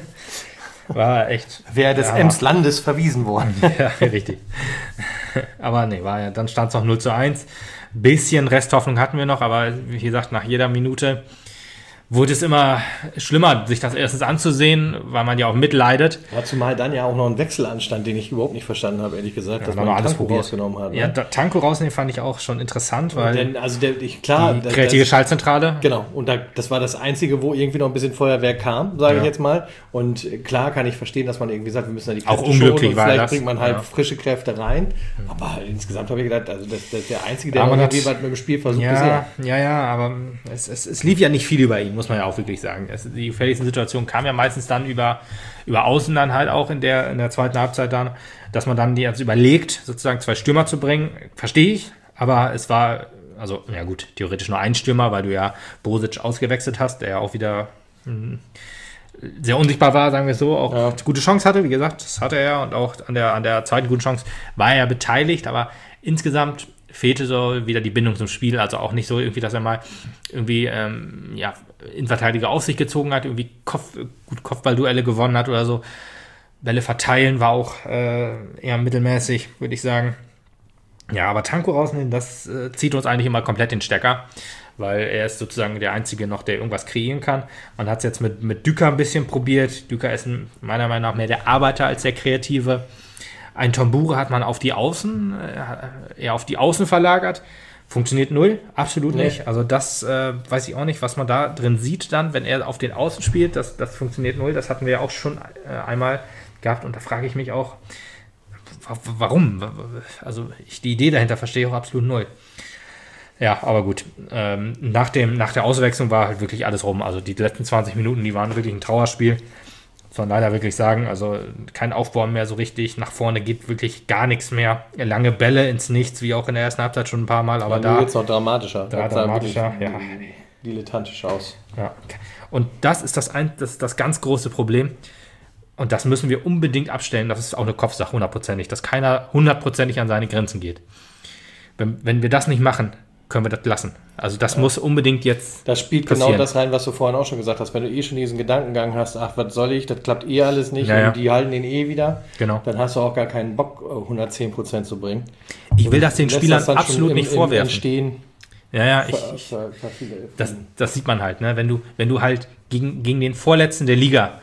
Speaker 2: War echt...
Speaker 1: Wäre des Emslandes verwiesen worden.
Speaker 2: Ja, richtig. Aber nee, dann stand es noch 0:1. Bisschen Resthoffnung hatten wir noch, aber wie gesagt, nach jeder Minute wurde es immer schlimmer, sich das erstens anzusehen, weil man ja auch mitleidet.
Speaker 1: Ja, zumal dann ja auch noch ein Wechsel anstand, den ich überhaupt nicht verstanden habe, ehrlich gesagt, dass man
Speaker 2: alles
Speaker 1: Tanko rausgenommen hat. Ne?
Speaker 2: Ja, Tanko rausnehmen fand ich auch schon interessant, weil
Speaker 1: die
Speaker 2: kreative Schaltzentrale.
Speaker 1: Genau, und das war das Einzige, wo irgendwie noch ein bisschen Feuerwerk kam, sage ich jetzt mal. Und klar kann ich verstehen, dass man irgendwie sagt, wir müssen da die
Speaker 2: Kräfte auch unglücklich
Speaker 1: schonen und vielleicht bringt man halt frische Kräfte rein. Aber insgesamt habe ich gedacht, also das ist der Einzige, der irgendwie was mit dem Spiel versucht bisher.
Speaker 2: Ja, aber es lief ja nicht viel über ihn, muss man ja auch wirklich sagen. Die gefährlichsten Situationen kamen ja meistens dann über Außen dann halt auch in der zweiten Halbzeit dann, dass man dann jetzt überlegt, sozusagen 2 Stürmer zu bringen, verstehe ich, aber es war, also ja gut, theoretisch nur ein Stürmer, weil du ja Bosic ausgewechselt hast, der ja auch wieder sehr unsichtbar war, sagen wir es so, auch gute Chance hatte, wie gesagt, das hatte er und auch an der zweiten guten Chance war er ja beteiligt, aber insgesamt fehlte so wieder die Bindung zum Spiel, also auch nicht so irgendwie, dass er mal irgendwie Innenverteidiger auf sich gezogen hat, irgendwie Kopfballduelle gewonnen hat oder so. Bälle verteilen war auch eher mittelmäßig, würde ich sagen. Ja, aber Tanko rausnehmen, das zieht uns eigentlich immer komplett den Stecker, weil er ist sozusagen der Einzige noch, der irgendwas kreieren kann. Man hat es jetzt mit Düker ein bisschen probiert. Düker ist meiner Meinung nach mehr der Arbeiter als der Kreative. Ein Tombure hat man auf die Außen verlagert. Funktioniert null, absolut nicht. Also das weiß ich auch nicht, was man da drin sieht dann, wenn er auf den Außen spielt. Das funktioniert null. Das hatten wir ja auch schon einmal gehabt. Und da frage ich mich auch, warum? Also die Idee dahinter verstehe ich auch absolut null. Ja, aber gut. Nach der Auswechslung war halt wirklich alles rum. Also die letzten 20 Minuten, die waren wirklich ein Trauerspiel. Muss man leider wirklich sagen, also kein Aufbau mehr so richtig, nach vorne geht wirklich gar nichts mehr. Lange Bälle ins Nichts, wie auch in der ersten Halbzeit schon ein paar Mal, aber da
Speaker 1: jetzt noch dramatischer.
Speaker 2: Dramatischer, ja.
Speaker 1: Dilettantisch aus.
Speaker 2: Ja. Und das ist das ganz große Problem. Und das müssen wir unbedingt abstellen. Das ist auch eine Kopfsache, hundertprozentig, dass keiner hundertprozentig an seine Grenzen geht. Wenn wir das nicht machen, können wir das lassen. Also das muss unbedingt jetzt
Speaker 1: Das spielt passieren. Genau das rein, was du vorhin auch schon gesagt hast. Wenn du schon diesen Gedankengang hast, ach, was soll ich, das klappt alles nicht und die halten den wieder, dann hast du auch gar keinen Bock, 110% zu bringen.
Speaker 2: Ich will das den Spielern absolut nicht vorwerfen. Das sieht man halt, ne? Wenn du halt gegen den Vorletzten der Liga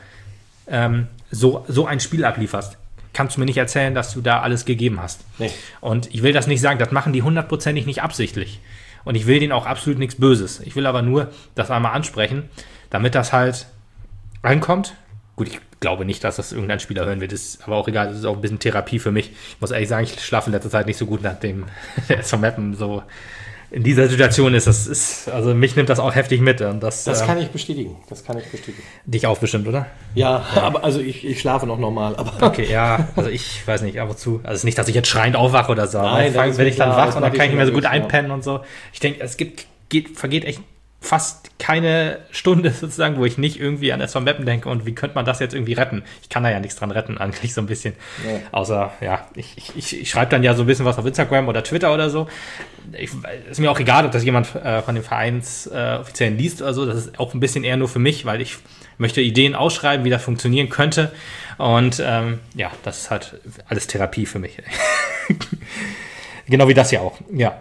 Speaker 2: so ein Spiel ablieferst, kannst du mir nicht erzählen, dass du da alles gegeben hast. Nee. Und ich will das nicht sagen, das machen die hundertprozentig nicht absichtlich. Und ich will denen auch absolut nichts Böses. Ich will aber nur das einmal ansprechen, damit das halt reinkommt. Gut, ich glaube nicht, dass das irgendein Spieler hören wird. Ist aber auch egal, das ist auch ein bisschen Therapie für mich. Ich muss ehrlich sagen, ich schlafe in letzter Zeit nicht so gut, nachdem der SV Meppen so in dieser Situation ist. Also mich nimmt das auch heftig mit. Und das
Speaker 1: kann ich bestätigen.
Speaker 2: Dich auch bestimmt, oder?
Speaker 1: Ja, aber also ich schlafe noch normal. Aber
Speaker 2: okay, ja, also ich weiß nicht, ab und zu. Also es ist nicht, dass ich jetzt schreiend aufwache oder so.
Speaker 1: Nein,
Speaker 2: wenn ich dann wach und dann kann ich nicht mehr so gut einpennen und so. Ich denke, vergeht echt fast keine Stunde sozusagen, wo ich nicht irgendwie an SV Meppen denke und wie könnte man das jetzt irgendwie retten? Ich kann da ja nichts dran retten, eigentlich so ein bisschen. Ja. Außer, ich schreibe dann ja so ein bisschen was auf Instagram oder Twitter oder so. Ist mir auch egal, ob das jemand von den Vereinsoffiziellen liest oder so. Das ist auch ein bisschen eher nur für mich, weil ich möchte Ideen ausschreiben, wie das funktionieren könnte. Und das ist halt alles Therapie für mich. Genau wie das ja auch. Ja.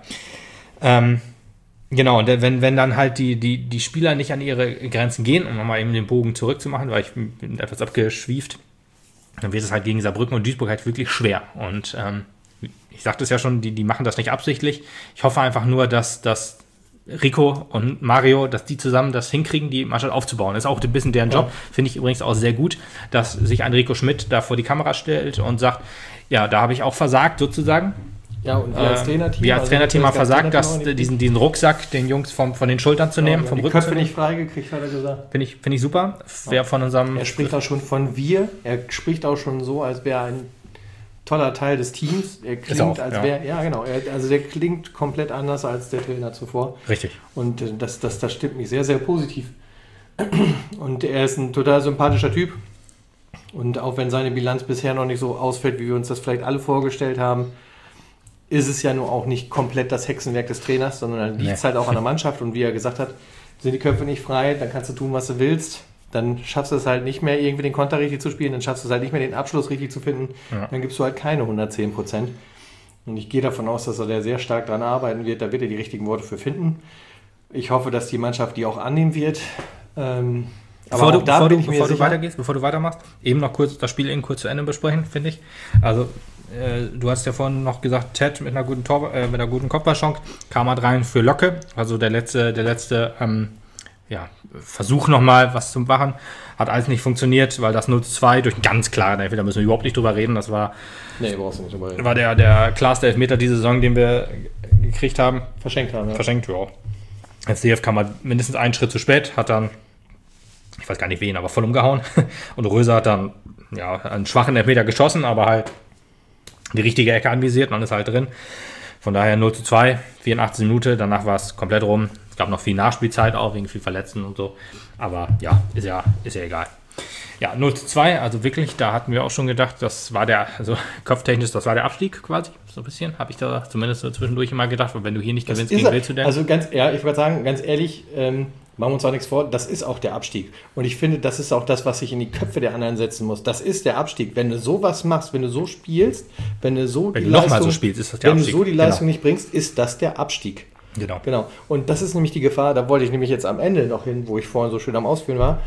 Speaker 2: Genau, und wenn dann halt die Spieler nicht an ihre Grenzen gehen, um nochmal eben den Bogen zurückzumachen, weil ich bin etwas abgeschwieft, dann wird es halt gegen Saarbrücken und Duisburg halt wirklich schwer. Und ich sagte es ja schon, die machen das nicht absichtlich. Ich hoffe einfach nur, dass Rico und Mario, dass die zusammen das hinkriegen, die Mannschaft aufzubauen. Das ist auch ein bisschen deren Job. Finde ich übrigens auch sehr gut, dass sich ein Rico Schmidt da vor die Kamera stellt und sagt, ja, da habe ich auch versagt sozusagen.
Speaker 1: Ja, und wir als
Speaker 2: Trainerteam haben versagt, dass diesen Rucksack den Jungs von den Schultern zu nehmen, vom
Speaker 1: Rücken Köpfe nicht freigekriegt, hat er gesagt.
Speaker 2: Finde ich super. Wer von unserem...
Speaker 1: Er spricht auch schon von wir. Er spricht auch schon so, als wäre ein toller Teil des Teams. Er klingt, als wäre... Ja, genau. Also der klingt komplett anders als der Trainer zuvor.
Speaker 2: Richtig.
Speaker 1: Und das stimmt mich sehr, sehr positiv. Und er ist ein total sympathischer Typ. Und auch wenn seine Bilanz bisher noch nicht so ausfällt, wie wir uns das vielleicht alle vorgestellt haben, ist es ja nur auch nicht komplett das Hexenwerk des Trainers, sondern dann liegt es halt auch an der Mannschaft. Und wie er gesagt hat, sind die Köpfe nicht frei, dann kannst du tun, was du willst. Dann schaffst du es halt nicht mehr, irgendwie den Konter richtig zu spielen, dann schaffst du es halt nicht mehr, den Abschluss richtig zu finden. Ja. Dann gibst du halt keine 110%. Und ich gehe davon aus, dass er da sehr stark dran arbeiten wird. Da wird er die richtigen Worte für finden. Ich hoffe, dass die Mannschaft die auch annehmen wird.
Speaker 2: Bevor du weitermachst, eben noch kurz das Spiel kurz zu Ende besprechen, finde ich. Also, du hast ja vorhin noch gesagt, Ted mit einer guten Kopfballchance kam halt rein für Locke. Also der letzte Versuch nochmal was zu machen. Hat alles nicht funktioniert, weil das 0:2 durch einen ganz klaren Elfmeter, da müssen wir überhaupt nicht drüber reden. Das war,
Speaker 1: brauchst du nicht drüber reden.
Speaker 2: War der klarste Elfmeter diese Saison, den wir gekriegt haben.
Speaker 1: Verschenkt haben, ja.
Speaker 2: Verschenkt, ja. FCF kam halt mindestens einen Schritt zu spät, hat dann, ich weiß gar nicht wen, aber voll umgehauen. Und Röser hat dann einen schwachen Elfmeter geschossen, aber halt die richtige Ecke anvisiert und dann ist halt drin. Von daher 0:2, 84 Minuten, danach war es komplett rum. Es gab noch viel Nachspielzeit auch, wegen viel Verletzten und so. Aber ja, ist ja egal. Ja, 0:2, also wirklich, da hatten wir auch schon gedacht, das war kopftechnisch, das war der Abstieg quasi, so ein bisschen. Habe ich da zumindest so zwischendurch immer gedacht, weil wenn du hier nicht gewinnst, gegen willst du denn?
Speaker 1: Also ich wollte sagen, ganz ehrlich, machen wir uns auch nichts vor, das ist auch der Abstieg. Und ich finde, das ist auch das, was sich in die Köpfe der anderen setzen muss. Das ist der Abstieg. Wenn du sowas machst, wenn du so spielst, wenn du nochmal so spielst, ist das der Abstieg. Wenn du so die Leistung nicht bringst, ist das der Abstieg. Genau. Und das ist nämlich die Gefahr, da wollte ich nämlich jetzt am Ende noch hin, wo ich vorhin so schön am Ausführen war.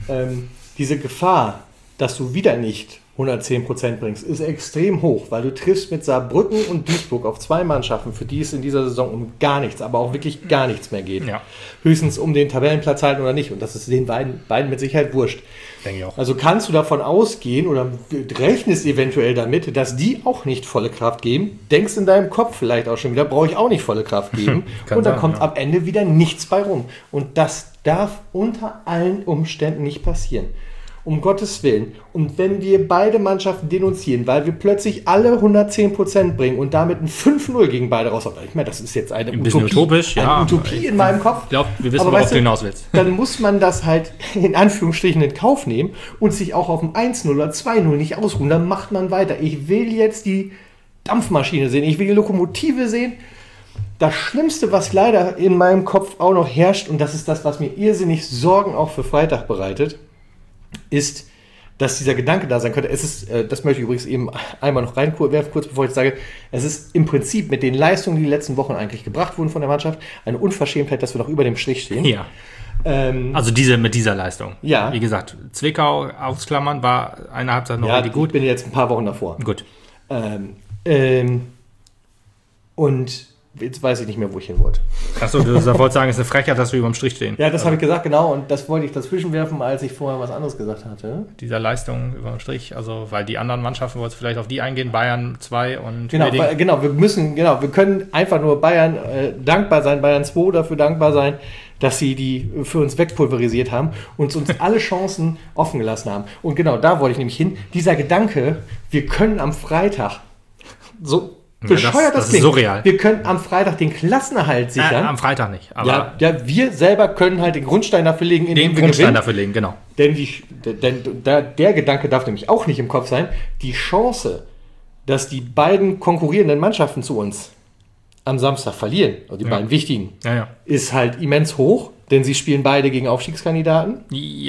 Speaker 1: Diese Gefahr, dass du wieder nicht 110% bringst, ist extrem hoch, weil du triffst mit Saarbrücken und Duisburg auf zwei Mannschaften, für die es in dieser Saison um gar nichts, aber auch wirklich gar nichts mehr geht. Ja. Höchstens um den Tabellenplatz halten oder nicht. Und das ist den beiden mit Sicherheit wurscht.
Speaker 2: Denke ich auch.
Speaker 1: Also kannst du davon ausgehen oder rechnest eventuell damit, dass die auch nicht volle Kraft geben, denkst in deinem Kopf vielleicht auch schon wieder, brauche ich auch nicht volle Kraft geben. Und dann kommt am Ende wieder nichts bei rum. Und das darf unter allen Umständen nicht passieren. Um Gottes Willen. Und wenn wir beide Mannschaften denunzieren, weil wir plötzlich alle 110% bringen und damit ein 5-0 gegen beide raushauen, ich meine, das ist jetzt eine Utopie in meinem Kopf.
Speaker 2: Ich glaube, wir wissen, worauf du hinaus willst.
Speaker 1: Dann muss man das halt in Anführungsstrichen in Kauf nehmen und sich auch auf ein 1-0 oder 2-0 nicht ausruhen. Dann macht man weiter. Ich will jetzt die Dampfmaschine sehen. Ich will die Lokomotive sehen. Das Schlimmste, was leider in meinem Kopf auch noch herrscht, und das ist das, was mir irrsinnig Sorgen auch für Freitag bereitet, ist, dass dieser Gedanke da sein könnte. Es ist, das möchte ich übrigens eben einmal noch reinwerfen, kurz bevor ich sage, es ist im Prinzip mit den Leistungen, die die letzten Wochen eigentlich gebracht wurden von der Mannschaft, eine Unverschämtheit, dass wir noch über dem Strich stehen.
Speaker 2: Ja. Also mit dieser Leistung.
Speaker 1: Ja.
Speaker 2: Wie gesagt, Zwickau ausklammern war eine Halbzeit noch richtig gut.
Speaker 1: Ich bin jetzt ein paar Wochen davor.
Speaker 2: Gut.
Speaker 1: Und jetzt weiß ich nicht mehr, wo ich hin wollte.
Speaker 2: Achso, du wolltest sagen, es ist eine Frechheit, dass wir über dem Strich stehen.
Speaker 1: Ja, das habe ich gesagt, genau. Und das wollte ich dazwischen werfen, als ich vorher was anderes gesagt hatte.
Speaker 2: Dieser Leistung über dem Strich, also weil die anderen Mannschaften, wolltest du vielleicht auf die eingehen, Bayern 2 und
Speaker 1: wir können einfach nur Bayern dankbar sein, Bayern 2 dafür dankbar sein, dass sie die für uns wegpulverisiert haben und uns alle Chancen offen gelassen haben. Und genau, da wollte ich nämlich hin. Dieser Gedanke, wir können am Freitag so bescheuert das
Speaker 2: ist surreal.
Speaker 1: Wir können am Freitag den Klassenerhalt sichern.
Speaker 2: Am Freitag nicht. Aber
Speaker 1: wir selber können halt den Grundstein dafür legen,
Speaker 2: genau.
Speaker 1: Denn der Gedanke darf nämlich auch nicht im Kopf sein. Die Chance, dass die beiden konkurrierenden Mannschaften zu uns am Samstag verlieren, also die beiden wichtigen, ist halt immens hoch, denn sie spielen beide gegen Aufstiegskandidaten.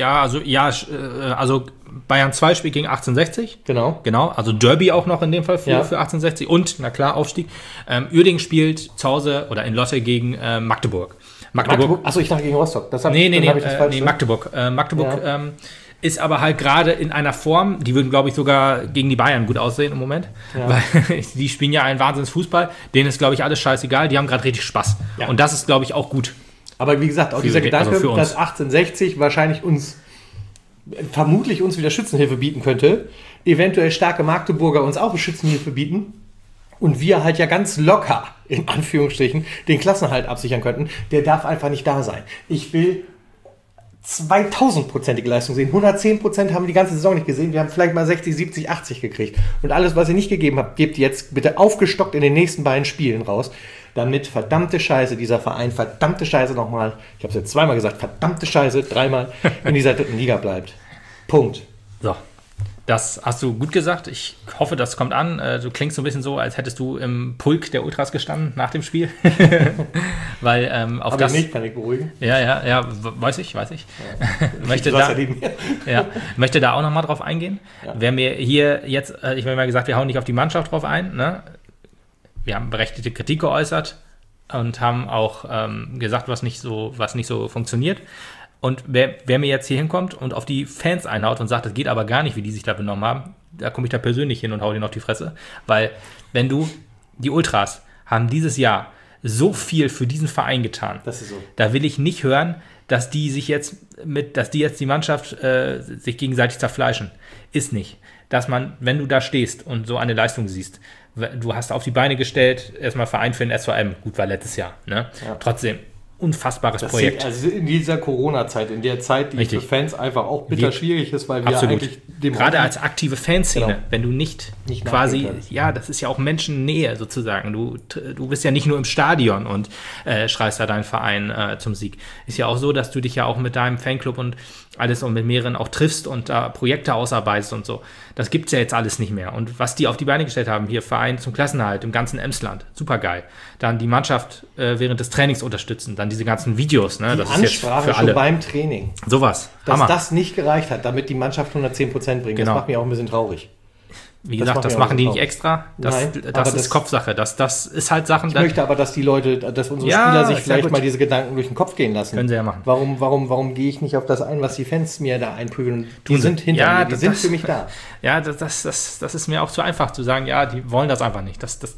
Speaker 2: Also Bayern 2 spielt gegen 1860.
Speaker 1: Genau.
Speaker 2: Also Derby auch noch in dem Fall für 1860 und, na klar, Aufstieg. Uerdingen spielt zu Hause oder in Lotte gegen Magdeburg.
Speaker 1: Achso, ich dachte gegen Rostock.
Speaker 2: Magdeburg. Magdeburg ist aber halt gerade in einer Form, die würden, glaube ich, sogar gegen die Bayern gut aussehen im Moment. Ja. Weil die spielen ja einen Wahnsinns-Fußball. Denen ist, glaube ich, alles scheißegal. Die haben gerade richtig Spaß. Ja. Und das ist, glaube ich, auch gut.
Speaker 1: Aber wie gesagt, auch dieser Gedanke, dass 1860 wahrscheinlich vermutlich uns wieder Schützenhilfe bieten könnte, eventuell starke Magdeburger uns auch Schützenhilfe bieten und wir halt ja ganz locker, in Anführungsstrichen, den Klassenerhalt absichern könnten, der darf einfach nicht da sein. Ich will 2000%ige Leistung sehen. 110% haben wir die ganze Saison nicht gesehen. Wir haben vielleicht mal 60, 70, 80 gekriegt. Und alles, was ihr nicht gegeben habt, gebt jetzt bitte aufgestockt in den nächsten beiden Spielen raus, damit verdammte Scheiße dieser Verein, verdammte Scheiße nochmal, ich habe es jetzt zweimal gesagt, verdammte Scheiße, dreimal in dieser dritten Liga bleibt. Punkt.
Speaker 2: So. Das hast du gut gesagt. Ich hoffe, das kommt an. Du klingst so ein bisschen so, als hättest du im Pulk der Ultras gestanden nach dem Spiel. Weil auf
Speaker 1: aber
Speaker 2: das...
Speaker 1: nicht, kann ich beruhigen.
Speaker 2: Ja, weiß ich. Ja. Möchte da auch nochmal drauf eingehen. Ja. Wer mir hier jetzt, ich habe mal gesagt, wir hauen nicht auf die Mannschaft drauf ein. Ne? Wir haben berechtigte Kritik geäußert und haben auch gesagt, was nicht so funktioniert. Und wer mir jetzt hier hinkommt und auf die Fans einhaut und sagt, das geht aber gar nicht, wie die sich da benommen haben, da komme ich da persönlich hin und hau denen auf die Fresse. Weil die Ultras haben dieses Jahr so viel für diesen Verein getan.
Speaker 1: Das ist so.
Speaker 2: Da will ich nicht hören, dass die die Mannschaft sich gegenseitig zerfleischen. Ist nicht. Dass man, wenn du da stehst und so eine Leistung siehst, du hast auf die Beine gestellt, erstmal Verein für den SVM, gut war letztes Jahr, ne? Ja. Trotzdem, unfassbares Projekt.
Speaker 1: Also in dieser Corona-Zeit, in der Zeit, die für Fans einfach auch bitter schwierig ist, weil wir eigentlich
Speaker 2: gerade als aktive Fanszene, wenn du nicht quasi, das ist ja auch Menschennähe sozusagen. Du bist ja nicht nur im Stadion und schreist da deinen Verein zum Sieg. Ist ja auch so, dass du dich ja auch mit deinem Fanclub und alles und mit mehreren auch triffst und Projekte ausarbeitest und so. Das gibt's ja jetzt alles nicht mehr. Und was die auf die Beine gestellt haben, hier Verein zum Klassenerhalt im ganzen Emsland, super geil. Dann die Mannschaft während des Trainings unterstützen, dann diese ganzen Videos. Ne?
Speaker 1: Das ist jetzt für alle. Beim Training.
Speaker 2: Sowas.
Speaker 1: Dass das nicht gereicht hat, damit die Mannschaft 110% bringt. Genau. Das macht mich auch ein bisschen traurig.
Speaker 2: Wie gesagt, das machen die nicht extra. Das ist Kopfsache. Das ist halt Sachen.
Speaker 1: Ich möchte aber, dass die Leute, dass unsere Spieler sich vielleicht mal diese Gedanken durch den Kopf gehen lassen.
Speaker 2: Können sie ja machen.
Speaker 1: Warum gehe ich nicht auf das ein, was die Fans mir da einprügeln? Die sind hinter mir, die sind für mich da.
Speaker 2: Ja, das ist mir auch zu einfach zu sagen, ja, die wollen das einfach nicht. Das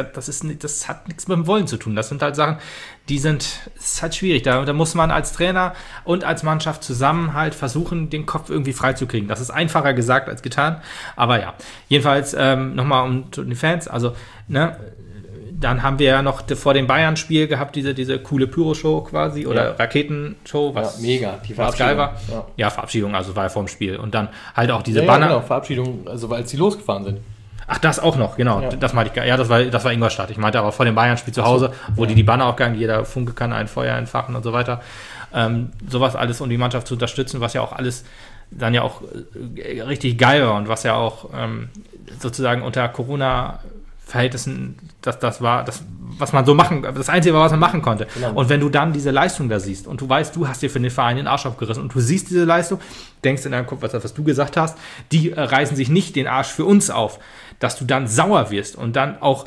Speaker 2: hat nichts mit dem Wollen zu tun. Das sind halt Sachen, ist halt schwierig. Da muss man als Trainer und als Mannschaft zusammen halt versuchen, den Kopf irgendwie freizukriegen. Das ist einfacher gesagt als getan. Aber ja, jedenfalls nochmal um die Fans. Also, ne, dann haben wir ja noch vor dem Bayern-Spiel gehabt, diese coole Pyro-Show quasi oder Raketenshow, was
Speaker 1: mega, die
Speaker 2: was geil war. Ja, Verabschiedung, also war ja vorm Spiel. Und dann halt auch diese Banner.
Speaker 1: Genau, Verabschiedung, also als sie losgefahren sind.
Speaker 2: Ach, das auch noch, genau. Ja. Das meinte ich. Ja, das war Ingolstadt. Ich meinte aber vor dem Bayern-Spiel zu Hause, wo die Banner aufgegangen, jeder Funke kann ein Feuer entfachen und so weiter. Sowas alles, um die Mannschaft zu unterstützen, was ja auch alles dann ja auch richtig geil war und was ja auch sozusagen unter Corona-Verhältnissen, das war das, was man so machen, das Einzige war, was man machen konnte. Genau. Und wenn du dann diese Leistung da siehst und du weißt, du hast dir für den Verein den Arsch aufgerissen und du siehst diese Leistung, denkst in deinem Kopf, was du gesagt hast, die reißen sich nicht den Arsch für uns auf, dass du dann sauer wirst und dann auch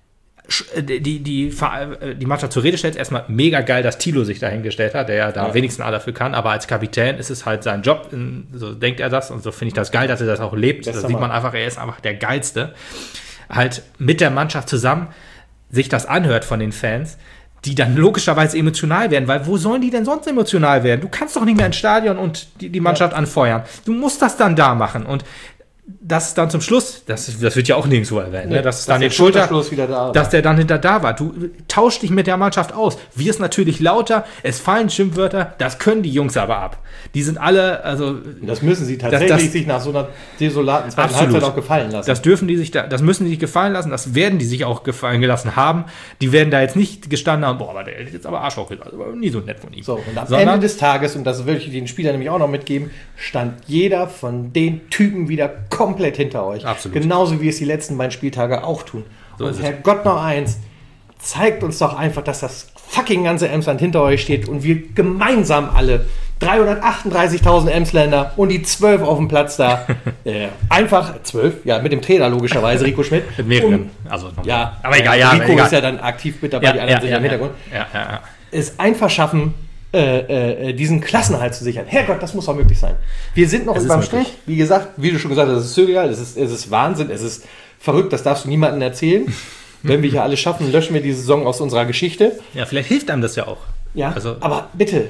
Speaker 2: die Mannschaft zur Rede stellst. Erstmal mega geil, dass Thilo sich dahingestellt hat, der ja da wenigstens alle dafür kann, aber als Kapitän ist es halt sein Job, so denkt er das und so finde ich das geil, dass er das auch lebt. Da sieht man einfach, er ist einfach der Geilste. Halt mit der Mannschaft zusammen sich das anhört von den Fans, die dann logischerweise emotional werden, weil wo sollen die denn sonst emotional werden? Du kannst doch nicht mehr ins Stadion und die Mannschaft anfeuern. Du musst das dann da machen und das dann zum Schluss, das wird ja auch nirgendwo erwähnt, ne? Dass dann den Schulterschluss wieder da war. Dass der dann hinter da war. Du tauschst dich mit der Mannschaft aus, wirst natürlich lauter, es fallen Schimpfwörter, das können die Jungs aber ab. Die sind alle, also...
Speaker 1: Das müssen sie tatsächlich sich nach so einer desolaten zweiten Halbzeit auch gefallen lassen.
Speaker 2: Das müssen die sich gefallen lassen, das werden die sich auch gefallen gelassen haben. Die werden da jetzt nicht gestanden haben, boah, aber der ist jetzt aber Arschloch, also nie so nett von ihm.
Speaker 1: So, und am Ende des Tages, und das will ich den Spielern nämlich auch noch mitgeben, stand jeder von den Typen wieder komplett hinter euch.
Speaker 2: Absolut.
Speaker 1: Genauso wie es die letzten beiden Spieltage auch tun. So und Herrgott noch eins, zeigt uns doch einfach, dass das fucking ganze Emsland hinter euch steht und wir gemeinsam alle 338.000 Emsländer und die 12 auf dem Platz da. Einfach 12, ja, mit dem Trainer logischerweise, Rico Schmidt.
Speaker 2: Mit mehreren.
Speaker 1: Ja,
Speaker 2: aber egal.
Speaker 1: Rico ist ja dann aktiv mit dabei, die anderen sind im Hintergrund. Es einfach schaffen, diesen Klassenerhalt zu sichern. Herrgott, das muss doch möglich sein. Wir sind noch beim Strich. Wie gesagt, wie du schon gesagt hast, es ist surreal, es ist Wahnsinn, es ist verrückt, das darfst du niemandem erzählen. Wenn wir hier alles schaffen, löschen wir die Saison aus unserer Geschichte.
Speaker 2: Ja, vielleicht hilft einem das ja auch.
Speaker 1: Ja, aber bitte,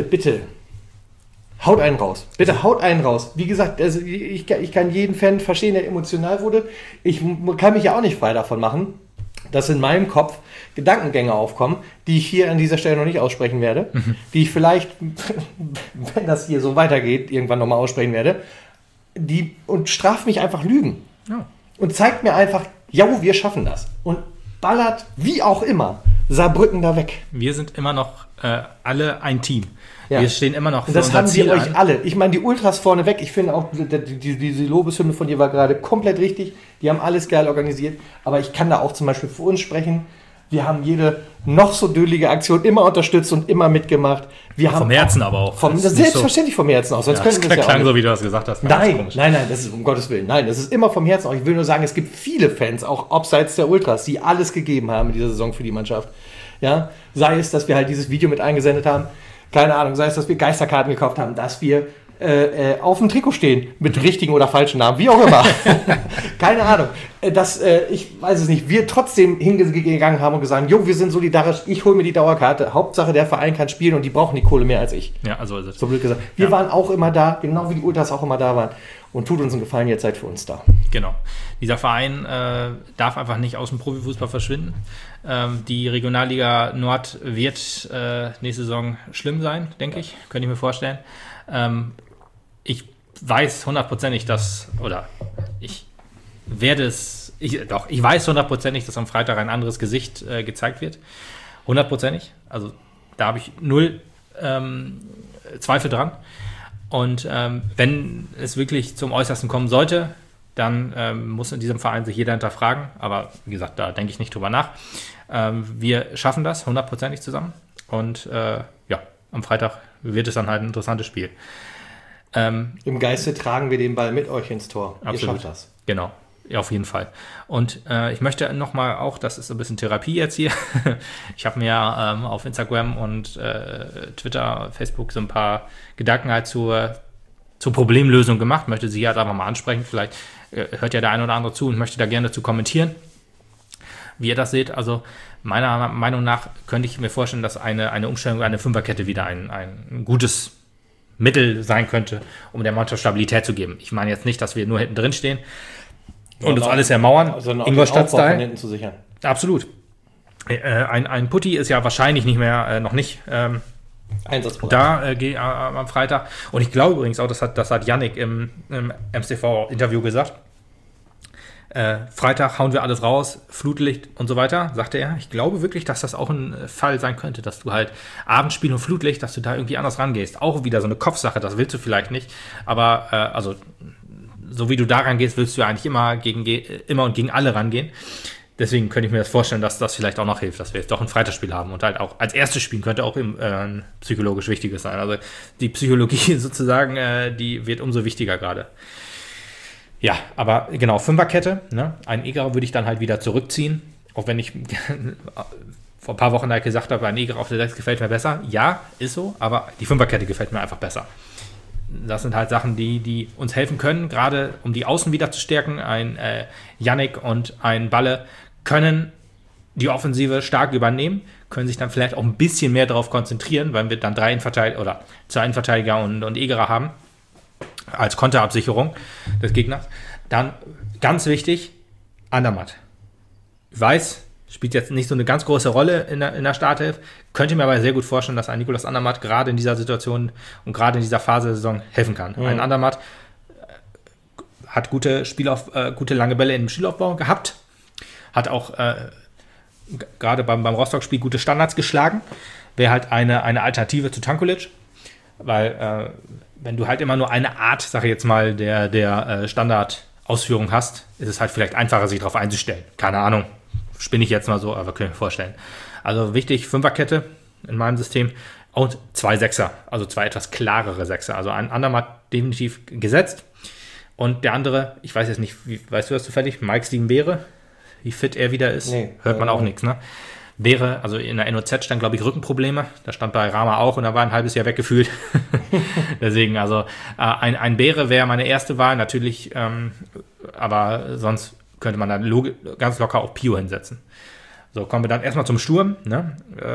Speaker 1: haut einen raus. Bitte haut einen raus. Wie gesagt, also ich kann jeden Fan verstehen, der emotional wurde. Ich kann mich ja auch nicht frei davon machen, dass in meinem Kopf Gedankengänge aufkommen, die ich hier an dieser Stelle noch nicht aussprechen werde, die ich vielleicht, wenn das hier so weitergeht, irgendwann nochmal aussprechen werde, und straft mich einfach Lügen. Ja. Und zeigt mir einfach, wir schaffen das. Und ballert, wie auch immer, Saarbrücken da weg.
Speaker 2: Wir sind immer noch alle ein Team.
Speaker 1: Ja.
Speaker 2: Wir stehen immer noch
Speaker 1: für das unser haben Ziel wir euch alle. Ich meine, die Ultras vorneweg, ich finde auch, diese Lobeshymne von dir war gerade komplett richtig. Die haben alles geil organisiert. Aber ich kann da auch zum Beispiel für uns sprechen. Wir haben jede noch so dödelige Aktion immer unterstützt und immer mitgemacht. Wir
Speaker 2: vom
Speaker 1: haben
Speaker 2: Herzen aber auch.
Speaker 1: Selbstverständlich vom Herzen aus. Sonst könnten wir das
Speaker 2: klang so, wie du das gesagt hast.
Speaker 1: Nein, das ist um Gottes Willen. Nein, das ist immer vom Herzen aus. Ich will nur sagen, es gibt viele Fans, auch abseits der Ultras, die alles gegeben haben in dieser Saison für die Mannschaft. Ja, sei es, dass wir halt dieses Video mit eingesendet haben. Keine Ahnung, sei es, dass wir Geisterkarten gekauft haben, dass wir auf dem Trikot stehen, mit richtigen oder falschen Namen, wie auch immer. Keine Ahnung. Ich weiß es nicht, wir trotzdem hingegangen haben und gesagt, jo, wir sind solidarisch, ich hole mir die Dauerkarte. Hauptsache, der Verein kann spielen und die brauchen die Kohle mehr als ich.
Speaker 2: Ja, also ist es.
Speaker 1: So blöd gesagt. Wir waren auch immer da, genau wie die Ultras auch immer da waren. Und tut uns einen Gefallen, jetzt seid für uns da.
Speaker 2: Genau. Dieser Verein darf einfach nicht aus dem Profifußball verschwinden. Die Regionalliga Nord wird nächste Saison schlimm sein, denke ich. Könnte ich mir vorstellen. Ich weiß hundertprozentig, ich weiß hundertprozentig, dass am Freitag ein anderes Gesicht gezeigt wird. Hundertprozentig. Also da habe ich null Zweifel dran. Und wenn es wirklich zum Äußersten kommen sollte, dann muss in diesem Verein sich jeder hinterfragen. Aber wie gesagt, da denke ich nicht drüber nach. Wir schaffen das hundertprozentig zusammen. Und am Freitag wird es dann halt ein interessantes Spiel.
Speaker 1: Im Geiste tragen wir den Ball mit euch ins Tor.
Speaker 2: Absolut.
Speaker 1: Ihr schafft das.
Speaker 2: Genau, ja, auf jeden Fall. Und ich möchte nochmal auch, das ist ein bisschen Therapie jetzt hier, ich habe mir auf Instagram und Twitter, Facebook so ein paar Gedanken halt zur Problemlösung gemacht, möchte sie halt einfach mal ansprechen, vielleicht hört ja der eine oder andere zu und möchte da gerne dazu kommentieren, wie ihr das seht. Also meiner Meinung nach könnte ich mir vorstellen, dass eine Umstellung, eine Fünferkette wieder ein gutes Mittel sein könnte, um der Mannschaft Stabilität zu geben. Ich meine jetzt nicht, dass wir nur hinten drin stehen und uns alles ermauern,
Speaker 1: Ingolstadt-Style zu sichern.
Speaker 2: Absolut. Ein Putti ist ja wahrscheinlich nicht mehr, noch nicht
Speaker 1: einsatzbereit
Speaker 2: da am Freitag. Und ich glaube übrigens auch, das hat Yannick im MCV-Interview gesagt. Freitag hauen wir alles raus, Flutlicht und so weiter, sagte er. Ich glaube wirklich, dass das auch ein Fall sein könnte, dass du halt Abendspiel und Flutlicht, dass du da irgendwie anders rangehst. Auch wieder so eine Kopfsache, das willst du vielleicht nicht. Aber so wie du da rangehst, willst du ja eigentlich immer und gegen alle rangehen. Deswegen könnte ich mir das vorstellen, dass das vielleicht auch noch hilft, dass wir jetzt doch ein Freitagsspiel haben. Und halt auch als erstes Spielen könnte auch psychologisch Wichtiges sein. Also die Psychologie sozusagen, die wird umso wichtiger gerade. Ja, aber genau, Fünferkette, ne? Einen Egerer würde ich dann halt wieder zurückziehen, auch wenn ich vor ein paar Wochen halt gesagt habe, ein Egerer auf der 6 gefällt mir besser. Ja, ist so, aber die Fünferkette gefällt mir einfach besser. Das sind halt Sachen, die uns helfen können, gerade um die Außen wieder zu stärken. Ein Yannick und ein Balle können die Offensive stark übernehmen, können sich dann vielleicht auch ein bisschen mehr darauf konzentrieren, weil wir dann 2 Innenverteidiger und Egerer haben, als Konterabsicherung des Gegners. Dann, ganz wichtig, Andermatt. Ich weiß, spielt jetzt nicht so eine ganz große Rolle in der Startelf, könnte mir aber sehr gut vorstellen, dass ein Nicolas Andermatt gerade in dieser Situation und gerade in dieser Phase der Saison helfen kann. Mhm. Ein Andermatt hat gute lange Bälle im Spielaufbau gehabt, hat auch gerade beim Rostock-Spiel gute Standards geschlagen, wäre halt eine Alternative zu Tankulic, weil wenn du halt immer nur eine Art, sag ich jetzt mal, der Standardausführung hast, ist es halt vielleicht einfacher, sich darauf einzustellen. Keine Ahnung, spinne ich jetzt mal so, aber kann ich mir vorstellen. Also wichtig, Fünferkette in meinem System und 2 Sechser, also 2 etwas klarere Sechser. Also ein Andermatt definitiv gesetzt und der andere, ich weiß jetzt nicht, weißt du das zufällig, Mike Steven Beere, wie fit er wieder ist, nee, hört man auch nichts, ne? Beere, also in der NOZ stand, glaube ich, Rückenprobleme. Da stand bei Rama auch und da war ein halbes Jahr weggefühlt. Deswegen, also ein Beere wäre meine erste Wahl, natürlich, aber sonst könnte man dann ganz locker auch Pio hinsetzen. So, kommen wir dann erstmal zum Sturm. Ne?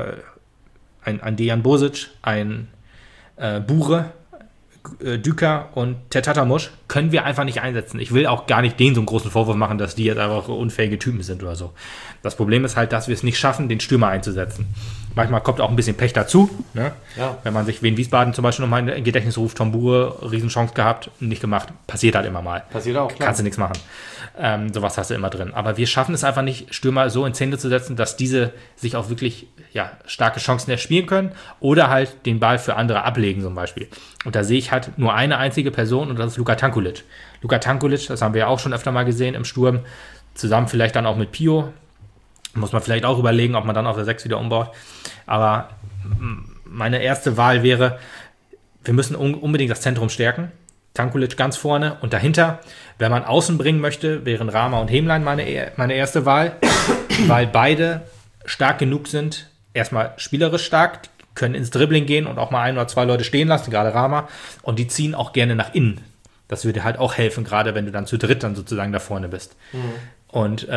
Speaker 2: Ein Dejan Bosic, ein Bure, Düker und Tertatamusch können wir einfach nicht einsetzen. Ich will auch gar nicht denen so einen großen Vorwurf machen, dass die jetzt einfach unfähige Typen sind oder so. Das Problem ist halt, dass wir es nicht schaffen, den Stürmer einzusetzen. Manchmal kommt auch ein bisschen Pech dazu. Ne?
Speaker 1: Ja.
Speaker 2: Wenn man sich Wien Wiesbaden zum Beispiel nochmal in Gedächtnis ruft, Tom Bure, Riesenchance gehabt, nicht gemacht. Passiert halt immer mal.
Speaker 1: Passiert auch, klar.
Speaker 2: Kannst du nichts machen. Sowas hast du immer drin. Aber wir schaffen es einfach nicht, Stürmer so in Szene zu setzen, dass diese sich auch wirklich starke Chancen erspielen können oder halt den Ball für andere ablegen zum Beispiel. Und da sehe ich halt nur eine einzige Person und das ist Luka Tankulic. Luka Tankulic, das haben wir ja auch schon öfter mal gesehen im Sturm, zusammen vielleicht dann auch mit Pio. Muss man vielleicht auch überlegen, ob man dann auf der 6 wieder umbaut. Aber meine erste Wahl wäre, wir müssen unbedingt das Zentrum stärken. Tankulic ganz vorne und dahinter, wenn man außen bringen möchte, wären Rama und Hemlein meine erste Wahl, weil beide stark genug sind, erstmal spielerisch stark, können ins Dribbling gehen und auch mal 1 oder 2 Leute stehen lassen, gerade Rama, und die ziehen auch gerne nach innen. Das würde halt auch helfen, gerade wenn du dann zu dritt dann sozusagen da vorne bist. Mhm. Und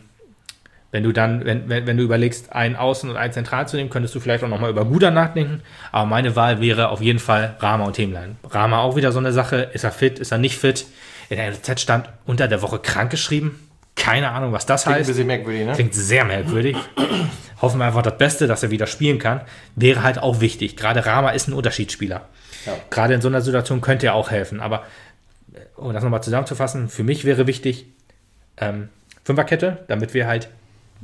Speaker 2: wenn du überlegst, einen Außen und einen Zentral zu nehmen, könntest du vielleicht auch nochmal über Guda nachdenken. Aber meine Wahl wäre auf jeden Fall Rama und Hemlein. Rama auch wieder so eine Sache. Ist er fit? Ist er nicht fit? In der NLZ stand unter der Woche krank geschrieben. Keine Ahnung, was das heißt.
Speaker 1: Klingt ein bisschen merkwürdig, ne?
Speaker 2: Klingt sehr merkwürdig. Hoffen wir einfach das Beste, dass er wieder spielen kann. Wäre halt auch wichtig. Gerade Rama ist ein Unterschiedsspieler. Ja. Gerade in so einer Situation könnte er auch helfen. Aber um das nochmal zusammenzufassen, für mich wäre wichtig, Fünferkette, damit wir halt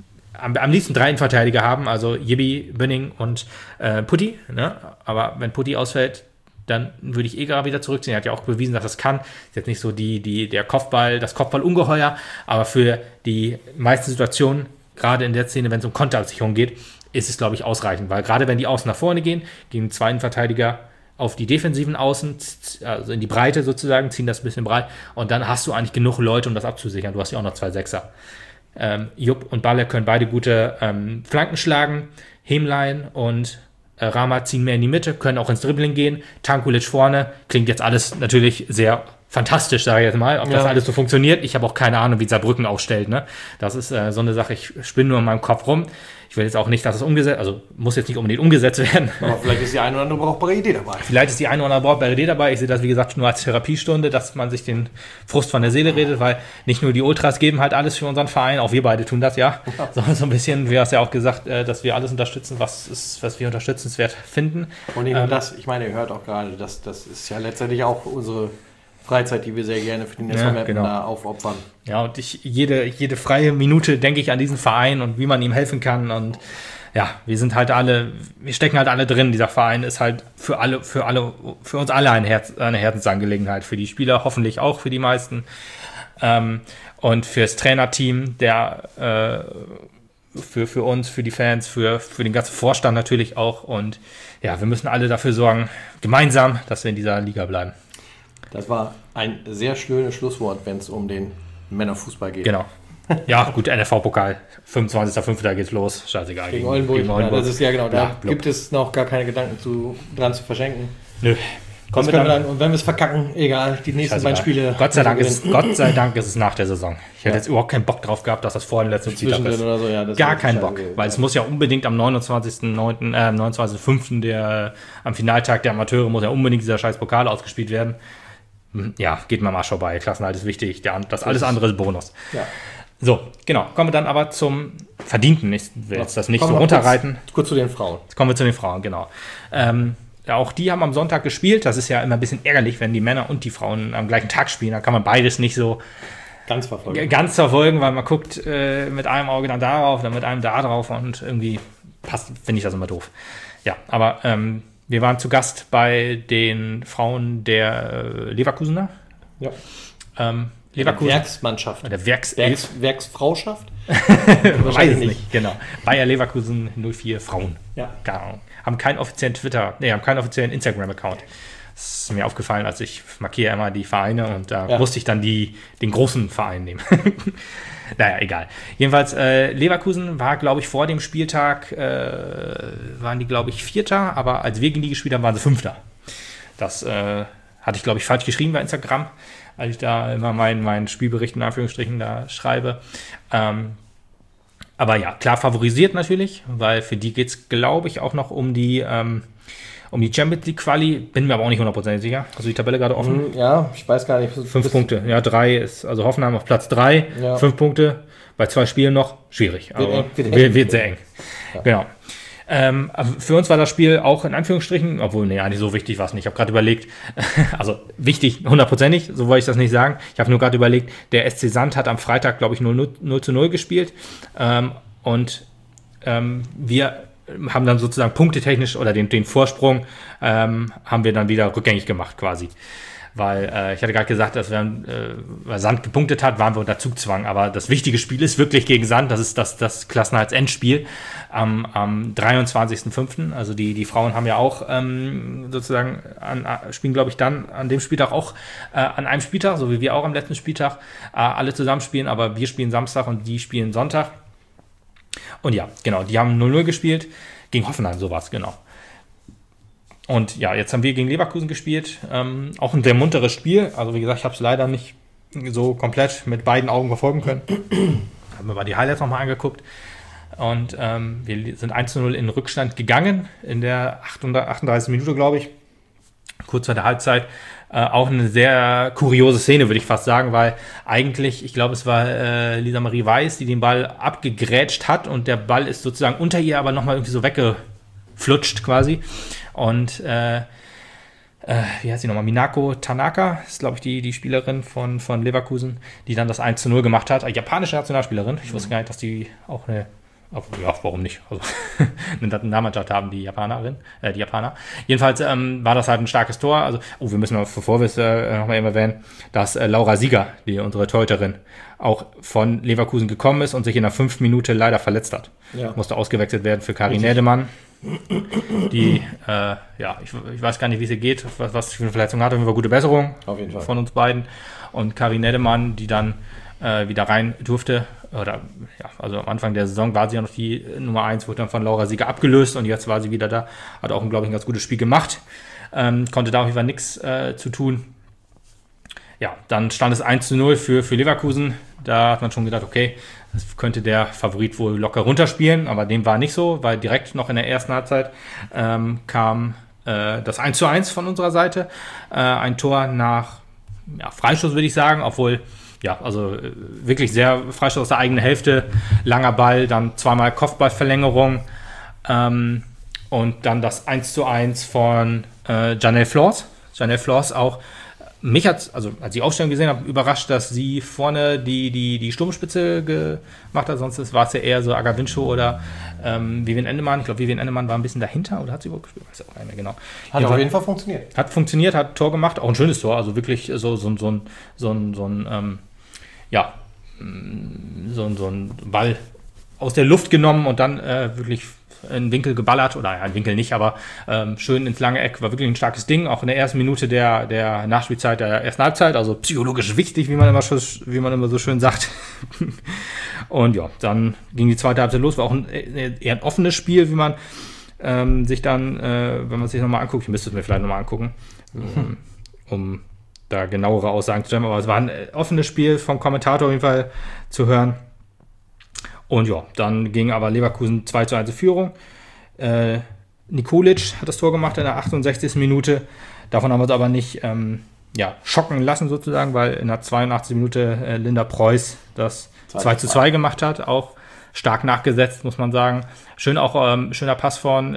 Speaker 2: am liebsten 3 Innenverteidiger haben, also Jibi, Bünning und Putti. Ne? Aber wenn Putti ausfällt, dann würde ich gerade wieder zurückziehen. Er hat ja auch bewiesen, dass das kann. Ist jetzt nicht so das Kopfballungeheuer, aber für die meisten Situationen, gerade in der Szene, wenn es um Konterabsicherung geht, ist es, glaube ich, ausreichend. Weil gerade wenn die Außen nach vorne gehen 2 Innenverteidiger auf die defensiven Außen, also in die Breite sozusagen, ziehen das ein bisschen breit und dann hast du eigentlich genug Leute, um das abzusichern. Du hast ja auch noch 2 Sechser. Jupp und Baller können beide gute Flanken schlagen. Hemlein und Rama ziehen mehr in die Mitte, können auch ins Dribbling gehen. Tankulic vorne, klingt jetzt alles natürlich sehr fantastisch, sage ich jetzt mal, ob das alles so funktioniert. Ich habe auch keine Ahnung, wie Saarbrücken aufstellt. Ne? Das ist so eine Sache, ich spinne nur in meinem Kopf rum. Ich will jetzt auch nicht, dass es muss jetzt nicht unbedingt umgesetzt werden.
Speaker 1: Aber vielleicht ist die eine oder andere brauchbare Idee dabei.
Speaker 2: Vielleicht ist die eine oder andere brauchbare Idee dabei. Ich sehe das, wie gesagt, nur als Therapiestunde, dass man sich den Frust von der Seele redet, weil nicht nur die Ultras geben halt alles für unseren Verein, auch wir beide tun das sondern so ein bisschen, wie hast ja auch gesagt, dass wir alles unterstützen, was wir unterstützenswert finden.
Speaker 1: Und nicht nur das, ich meine, ihr hört auch gerade, das ist ja letztendlich auch unsere Freizeit, die wir sehr gerne für den SV Meppen da aufopfern. Ja, und
Speaker 2: jede freie Minute denke ich an diesen Verein und wie man ihm helfen kann. Und ja, wir stecken halt alle drin. Dieser Verein ist halt für uns alle eine Herzensangelegenheit. Für die Spieler hoffentlich auch, für die meisten. Und fürs Trainerteam, für uns, für die Fans, für den ganzen Vorstand natürlich auch. Und ja, wir müssen alle dafür sorgen, gemeinsam, dass wir in dieser Liga bleiben.
Speaker 1: Das war ein sehr schönes Schlusswort, wenn es um den Männerfußball geht.
Speaker 2: Genau. Ja, gut, NFV-Pokal, 25.05. geht's los. Scheißegal.
Speaker 1: Gegen Oldenburg. Ja, das ist ja genau, da gibt es noch gar keine Gedanken dran zu verschenken.
Speaker 2: Nö.
Speaker 1: Und wenn wir es verkacken, egal, die nächsten beiden Spiele.
Speaker 2: Gott sei Dank ist es nach der Saison. Ich hätte jetzt überhaupt keinen Bock drauf gehabt, dass das vor den letzten Spieltag ist.
Speaker 1: Oder so,
Speaker 2: gar keinen Bock, weil es muss ja unbedingt am 29.05. Am Finaltag der Amateure muss ja unbedingt dieser scheiß Pokal ausgespielt werden. Ja, geht mal Marsch vorbei. Klassenhalt ist wichtig, das alles andere ist Bonus. Ja. So, genau. Kommen wir dann aber zum Verdienten. Ich will jetzt das nicht so runterreiten.
Speaker 1: Kurz zu den Frauen.
Speaker 2: Jetzt kommen wir zu den Frauen, genau. Auch die haben am Sonntag gespielt. Das ist ja immer ein bisschen ärgerlich, wenn die Männer und die Frauen am gleichen Tag spielen. Da kann man beides nicht so ganz verfolgen, weil man guckt mit einem Auge dann darauf, dann mit einem da drauf und irgendwie finde ich das immer doof. Ja, aber wir waren zu Gast bei den Frauen der Leverkusener.
Speaker 1: Ja.
Speaker 2: Leverkusen.
Speaker 1: Der Werksmannschaft.
Speaker 2: Oder
Speaker 1: Werksfrauschaft?
Speaker 2: Weiß es nicht, genau. Bayer Leverkusen 04 Frauen.
Speaker 1: Ja.
Speaker 2: Keine Ahnung. Haben keinen offiziellen haben keinen offiziellen Instagram-Account. Das ist mir aufgefallen, als ich markiere immer die Vereine und da musste ich dann den großen Verein nehmen. Naja, egal. Jedenfalls, Leverkusen war, glaube ich, vor dem Spieltag, waren die, glaube ich, Vierter, aber als wir gegen die gespielt haben, waren sie Fünfter. Das hatte ich, glaube ich, falsch geschrieben bei Instagram, als ich da immer meinen Spielbericht in Anführungsstrichen da schreibe. Aber ja, klar favorisiert natürlich, weil für die geht es, glaube ich, auch noch um die Champions League Quali, bin mir aber auch nicht 100% sicher. Also die Tabelle gerade offen.
Speaker 1: Ja, ich weiß gar nicht.
Speaker 2: 5 Punkte. Ja, 3 ist, also Hoffenheim auf Platz 3, 5 Punkte. Bei 2 Spielen noch, schwierig. Aber wird sehr eng. Ja. Genau. Für uns war das Spiel auch in Anführungsstrichen, obwohl, nee, eigentlich so wichtig war es nicht. Ich habe gerade überlegt, also wichtig, 100%ig, so wollte ich das nicht sagen. Ich habe nur gerade überlegt, der SC Sand hat am Freitag, glaube ich, 0-0 gespielt. Wir haben dann sozusagen punktetechnisch oder den Vorsprung haben wir dann wieder rückgängig gemacht quasi. Weil ich hatte gerade gesagt, dass weil Sand gepunktet hat, waren wir unter Zugzwang. Aber das wichtige Spiel ist wirklich gegen Sand. Das ist das Klassenerhalts-Endspiel am 23.05. Also die Frauen haben ja auch sozusagen spielen, glaube ich, dann an dem Spieltag auch an einem Spieltag, so wie wir auch am letzten Spieltag alle zusammen spielen. Aber wir spielen Samstag und die spielen Sonntag. Und ja, genau, die haben 0-0 gespielt. Gegen Hoffenheim, sowas, genau. Und ja, jetzt haben wir gegen Leverkusen gespielt. Auch ein sehr munteres Spiel. Also wie gesagt, ich habe es leider nicht so komplett mit beiden Augen verfolgen können. Haben wir mal die Highlights nochmal angeguckt. Und wir sind 1-0 in Rückstand gegangen in der 38. Minute, glaube ich. Kurz vor der Halbzeit. Auch eine sehr kuriose Szene, würde ich fast sagen, weil eigentlich, ich glaube, es war Lisa Marie Weiß, die den Ball abgegrätscht hat und der Ball ist sozusagen unter ihr, aber nochmal irgendwie so weggeflutscht quasi. Und wie heißt sie nochmal? Minako Tanaka ist, glaube ich, die Spielerin von Leverkusen, die dann das 1-0 gemacht hat. Eine japanische Nationalspielerin. Ich wusste gar nicht, dass die auch ja, warum nicht? Also, eine Nationalmannschaft haben die Japaner. Jedenfalls war das halt ein starkes Tor. Also, wir müssen mal, bevor wir es nochmal eben erwähnen, dass Laura Sieger, unsere Torhüterin, auch von Leverkusen gekommen ist und sich in der 5. Minute leider verletzt hat. Ja. Musste ausgewechselt werden für Karin Nädemann. Die, ich weiß gar nicht, wie es ihr geht, was sie für eine Verletzung hat. Auf jeden Fall gute Besserung auf jeden Fall von uns beiden. Und Karin Nädemann, die dann wieder rein durfte, also am Anfang der Saison war sie ja noch die Nummer 1, wurde dann von Laura Sieger abgelöst und jetzt war sie wieder da, hat auch, glaube ich, ein ganz gutes Spiel gemacht, konnte da auf jeden Fall nichts zu tun. Ja, dann stand es 1-0 für Leverkusen, da hat man schon gedacht, okay, das könnte der Favorit wohl locker runterspielen, aber dem war nicht so, weil direkt noch in der ersten Halbzeit kam das 1-1 von unserer Seite, ein Tor nach Freistoß, würde ich sagen, obwohl also wirklich sehr Freistoß aus der eigenen Hälfte, langer Ball, dann zweimal Kopfballverlängerung und dann das 1-1 von Janelle Flors. Janelle Flors auch, mich hat, also als ich die Aufstellung gesehen habe, überrascht, dass sie vorne die Sturmspitze gemacht hat, sonst war es ja eher so Agavincho oder Vivian Endemann. Ich glaube, Vivian Endemann war ein bisschen dahinter oder hat sie überhaupt gespielt? Weiß ich auch nicht mehr genau.
Speaker 1: Hat auf jeden Fall funktioniert.
Speaker 2: Hat funktioniert, hat Tor gemacht, auch ein schönes Tor, also wirklich so ein Ball aus der Luft genommen und dann wirklich in den Winkel geballert, oder ja, in den Winkel nicht, aber schön ins lange Eck, war wirklich ein starkes Ding, auch in der ersten Minute der Nachspielzeit der ersten Halbzeit, also psychologisch wichtig, wie man immer so schön sagt. Und ja, dann ging die zweite Halbzeit los, war auch eher ein offenes Spiel, wie man sich dann, wenn man sich nochmal anguckt, ich müsste es mir vielleicht nochmal angucken, um da genauere Aussagen zu stellen, aber es war ein offenes Spiel vom Kommentator auf jeden Fall zu hören. Und ja, dann ging aber Leverkusen 2-1 in Führung. Nikolic hat das Tor gemacht in der 68. Minute. Davon haben wir uns aber nicht schocken lassen sozusagen, weil in der 82. Minute Linda Preuß das 2-2 gemacht hat. Auch stark nachgesetzt, muss man sagen. Schön auch schöner Pass von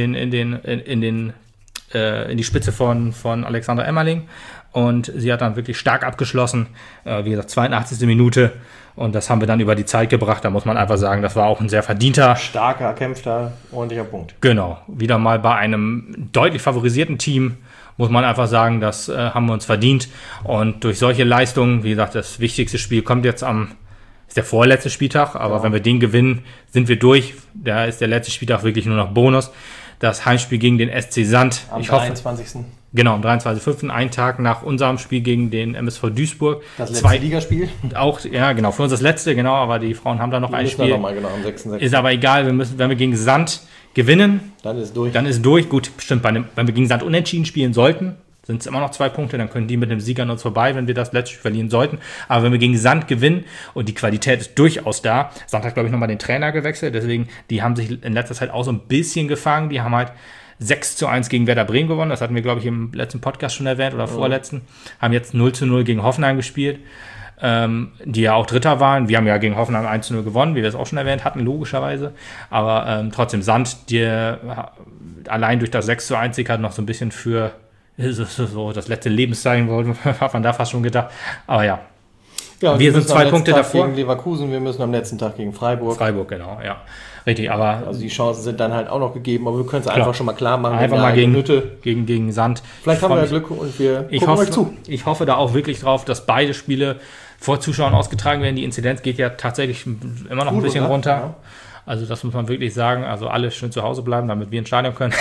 Speaker 2: in die Spitze von Alexandra Emmerling. Und sie hat dann wirklich stark abgeschlossen. Wie gesagt, 82. Minute. Und das haben wir dann über die Zeit gebracht. Da muss man einfach sagen, das war auch ein sehr verdienter,
Speaker 1: starker, erkämpfter, ordentlicher Punkt.
Speaker 2: Genau. Wieder mal bei einem deutlich favorisierten Team, muss man einfach sagen, das haben wir uns verdient. Und durch solche Leistungen, wie gesagt, das wichtigste Spiel kommt jetzt ist der vorletzte Spieltag. Aber wenn wir den gewinnen, sind wir durch. Da ist der letzte Spieltag wirklich nur noch Bonus. Das Heimspiel gegen den SC Sand.
Speaker 1: Am 23.
Speaker 2: Genau, am 23.05., einen Tag nach unserem Spiel gegen den MSV Duisburg.
Speaker 1: Das letzte Ligaspiel?
Speaker 2: Auch, ja, genau, für uns das letzte, genau, aber die Frauen haben da noch ein Spiel.
Speaker 1: Noch mal, genau, am 6.6.
Speaker 2: Ist aber egal, wenn wir gegen Sand gewinnen,
Speaker 1: dann ist durch.
Speaker 2: Gut, stimmt, wenn wir gegen Sand unentschieden spielen sollten, sind es immer noch 2 Punkte, dann können die mit dem Sieg an uns vorbei, wenn wir das letzte Spiel verlieren sollten. Aber wenn wir gegen Sand gewinnen und die Qualität ist durchaus da, Sand hat, glaube ich, nochmal den Trainer gewechselt, deswegen, die haben sich in letzter Zeit auch so ein bisschen gefangen, die haben halt 6-1 gegen Werder Bremen gewonnen, das hatten wir, glaube ich, im letzten Podcast schon erwähnt oder vorletzten, haben jetzt 0-0 gegen Hoffenheim gespielt. die ja auch Dritter waren. Wir haben ja gegen Hoffenheim 1-0 gewonnen, wie wir es auch schon erwähnt hatten, logischerweise. Aber trotzdem Sand, die allein durch das 6-1 hat noch so ein bisschen für so das letzte Lebenszeichen, hat man da fast schon gedacht. Aber ja.
Speaker 1: Ja,
Speaker 2: wir sind 2 Punkte davor.
Speaker 1: Gegen Leverkusen, wir müssen am letzten Tag gegen Freiburg.
Speaker 2: Freiburg, genau, ja. Richtig, aber...
Speaker 1: Also die Chancen sind dann halt auch noch gegeben, aber wir können es einfach schon mal klar machen.
Speaker 2: Einfach mal gegen Sand.
Speaker 1: Vielleicht haben wir ja Glück und wir gucken euch zu.
Speaker 2: Ich hoffe da auch wirklich drauf, dass beide Spiele vor Zuschauern ausgetragen werden. Die Inzidenz geht ja tatsächlich immer noch ein bisschen runter. Ja. Also das muss man wirklich sagen. Also alle schön zu Hause bleiben, damit wir ins Stadion können.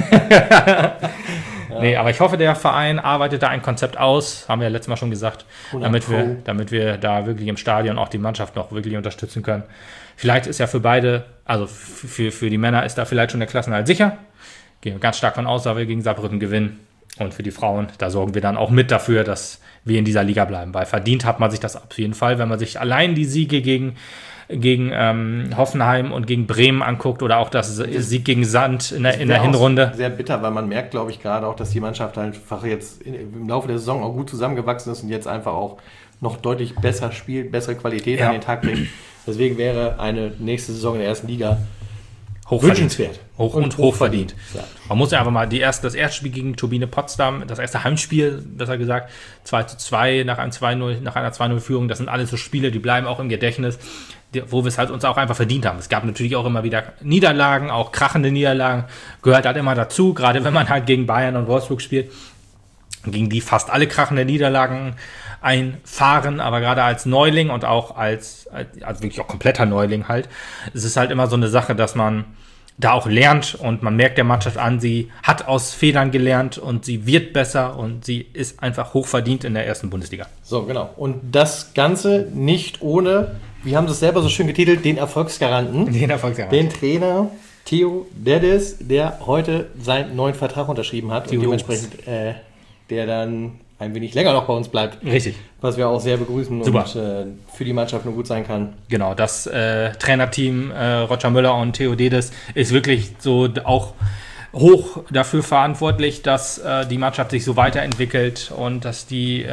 Speaker 2: Nee, aber ich hoffe, der Verein arbeitet da ein Konzept aus, haben wir ja letztes Mal schon gesagt, damit wir da wirklich im Stadion auch die Mannschaft noch wirklich unterstützen können. Vielleicht ist ja für beide, also für die Männer ist da vielleicht schon der Klassenerhalt sicher. Gehen wir ganz stark von aus, dass wir gegen Saarbrücken gewinnen. Und für die Frauen, da sorgen wir dann auch mit dafür, dass wir in dieser Liga bleiben. Weil verdient hat man sich das auf jeden Fall, wenn man sich allein die Siege gegen Hoffenheim und gegen Bremen anguckt oder auch das Sieg gegen Sand in der Hinrunde.
Speaker 1: Sehr bitter, weil man merkt, glaube ich, gerade auch, dass die Mannschaft einfach jetzt im Laufe der Saison auch gut zusammengewachsen ist und jetzt einfach auch noch deutlich besser spielt, bessere Qualität an den Tag bringt. Deswegen wäre eine nächste Saison in der ersten Liga wünschenswert.
Speaker 2: Hochverdient. Ja. Man muss ja einfach mal das erste Spiel gegen Turbine Potsdam, das erste Heimspiel, besser gesagt, 2-2 nach einer 2-0-Führung, das sind alles so Spiele, die bleiben auch im Gedächtnis, wo wir es halt uns auch einfach verdient haben. Es gab natürlich auch immer wieder Niederlagen, auch krachende Niederlagen, gehört halt immer dazu, gerade wenn man halt gegen Bayern und Wolfsburg spielt, gegen die fast alle krachende Niederlagen einfahren, aber gerade als Neuling und auch als wirklich auch kompletter Neuling halt, es ist halt immer so eine Sache, dass man da auch lernt und man merkt der Mannschaft an, sie hat aus Fehlern gelernt und sie wird besser und sie ist einfach hochverdient in der ersten Bundesliga.
Speaker 1: So, genau. Und das Ganze nicht ohne, wir haben es selber so schön getitelt, den Erfolgsgaranten. Den Trainer Theo Deddes, der heute seinen neuen Vertrag unterschrieben hat und dementsprechend der dann ein wenig länger noch bei uns bleibt.
Speaker 2: Richtig.
Speaker 1: Was wir auch sehr begrüßen.
Speaker 2: Super.
Speaker 1: Und für die Mannschaft nur gut sein kann.
Speaker 2: Genau, das Trainerteam Roger Müller und Theo Deddes ist wirklich so auch hoch dafür verantwortlich, dass die Mannschaft sich so weiterentwickelt und dass die,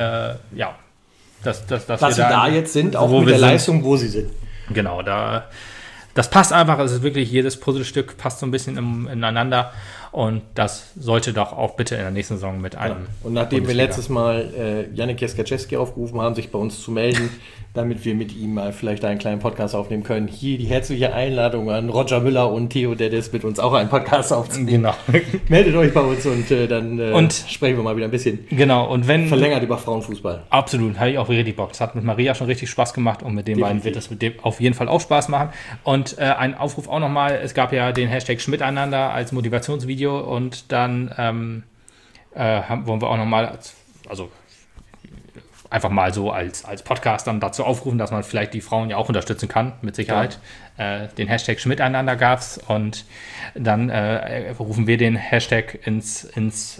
Speaker 2: dass wir
Speaker 1: sie da jetzt sind, auch mit der Leistung, wo sie sind.
Speaker 2: Genau, das passt einfach, es ist wirklich, jedes Puzzlestück passt so ein bisschen ineinander. Und das sollte doch auch bitte in der nächsten Saison mit einem.
Speaker 1: Und nachdem wir letztes Mal Janek Jeskaczewski aufgerufen haben, sich bei uns zu melden, damit wir mit ihm mal vielleicht einen kleinen Podcast aufnehmen können, hier die herzliche Einladung an Roger Müller und Theo Deddes, mit uns auch einen Podcast aufzunehmen.
Speaker 2: Genau.
Speaker 1: Meldet euch bei uns und dann sprechen wir mal wieder ein bisschen.
Speaker 2: Genau. Und wenn
Speaker 1: verlängert über Frauenfußball.
Speaker 2: Absolut, habe ich auch richtig Bock. Das hat mit Maria schon richtig Spaß gemacht und mit den beiden wird das mit dem auf jeden Fall auch Spaß machen. Und ein Aufruf auch nochmal, es gab ja den Hashtag Schmiteinander als Motivationsvideo und dann wollen wir auch nochmal, also einfach mal so als Podcast dann dazu aufrufen, dass man vielleicht die Frauen ja auch unterstützen kann, mit Sicherheit. Ja. Den Hashtag Schmiteinander gab es und dann rufen wir den Hashtag ins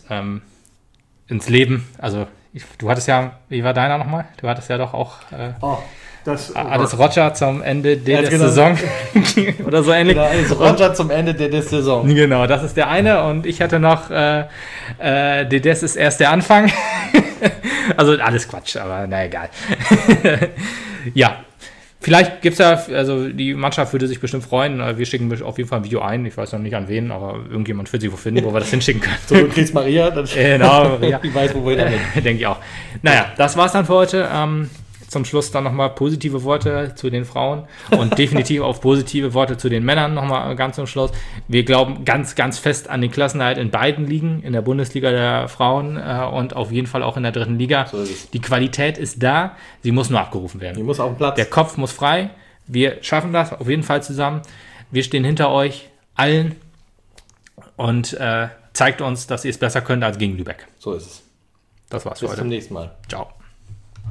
Speaker 2: Leben. Also du hattest ja, wie war deiner nochmal? Du hattest ja doch auch alles Roger zum Ende der Saison oder so ähnlich.
Speaker 1: Genau, alles Roger zum Ende der Saison.
Speaker 2: Genau, das ist der eine und ich hatte noch Dedes ist erst der Anfang. Also alles Quatsch, aber na egal. Ja, vielleicht gibt es ja, also die Mannschaft würde sich bestimmt freuen. Wir schicken auf jeden Fall ein Video ein. Ich weiß noch nicht an wen, aber irgendjemand wird sich wo finden, wo wir das hinschicken können.
Speaker 1: So, du kriegst Maria.
Speaker 2: Genau, Maria.
Speaker 1: Ich weiß, wo wir damit.
Speaker 2: Denke ich auch. Naja, das war's dann für heute. Zum Schluss dann nochmal positive Worte zu den Frauen und definitiv auch positive Worte zu den Männern nochmal ganz zum Schluss. Wir glauben ganz, ganz fest an den Klassenerhalt in beiden Ligen, in der Bundesliga der Frauen und auf jeden Fall auch in der dritten Liga.
Speaker 1: So ist es.
Speaker 2: Die Qualität ist da, sie muss nur abgerufen werden.
Speaker 1: Die muss auf den Platz.
Speaker 2: Der Kopf muss frei. Wir schaffen das auf jeden Fall zusammen. Wir stehen hinter euch allen und zeigt uns, dass ihr es besser könnt als gegen Lübeck.
Speaker 1: So ist es.
Speaker 2: Das war's für heute.
Speaker 1: Bis zum nächsten Mal.
Speaker 2: Ciao.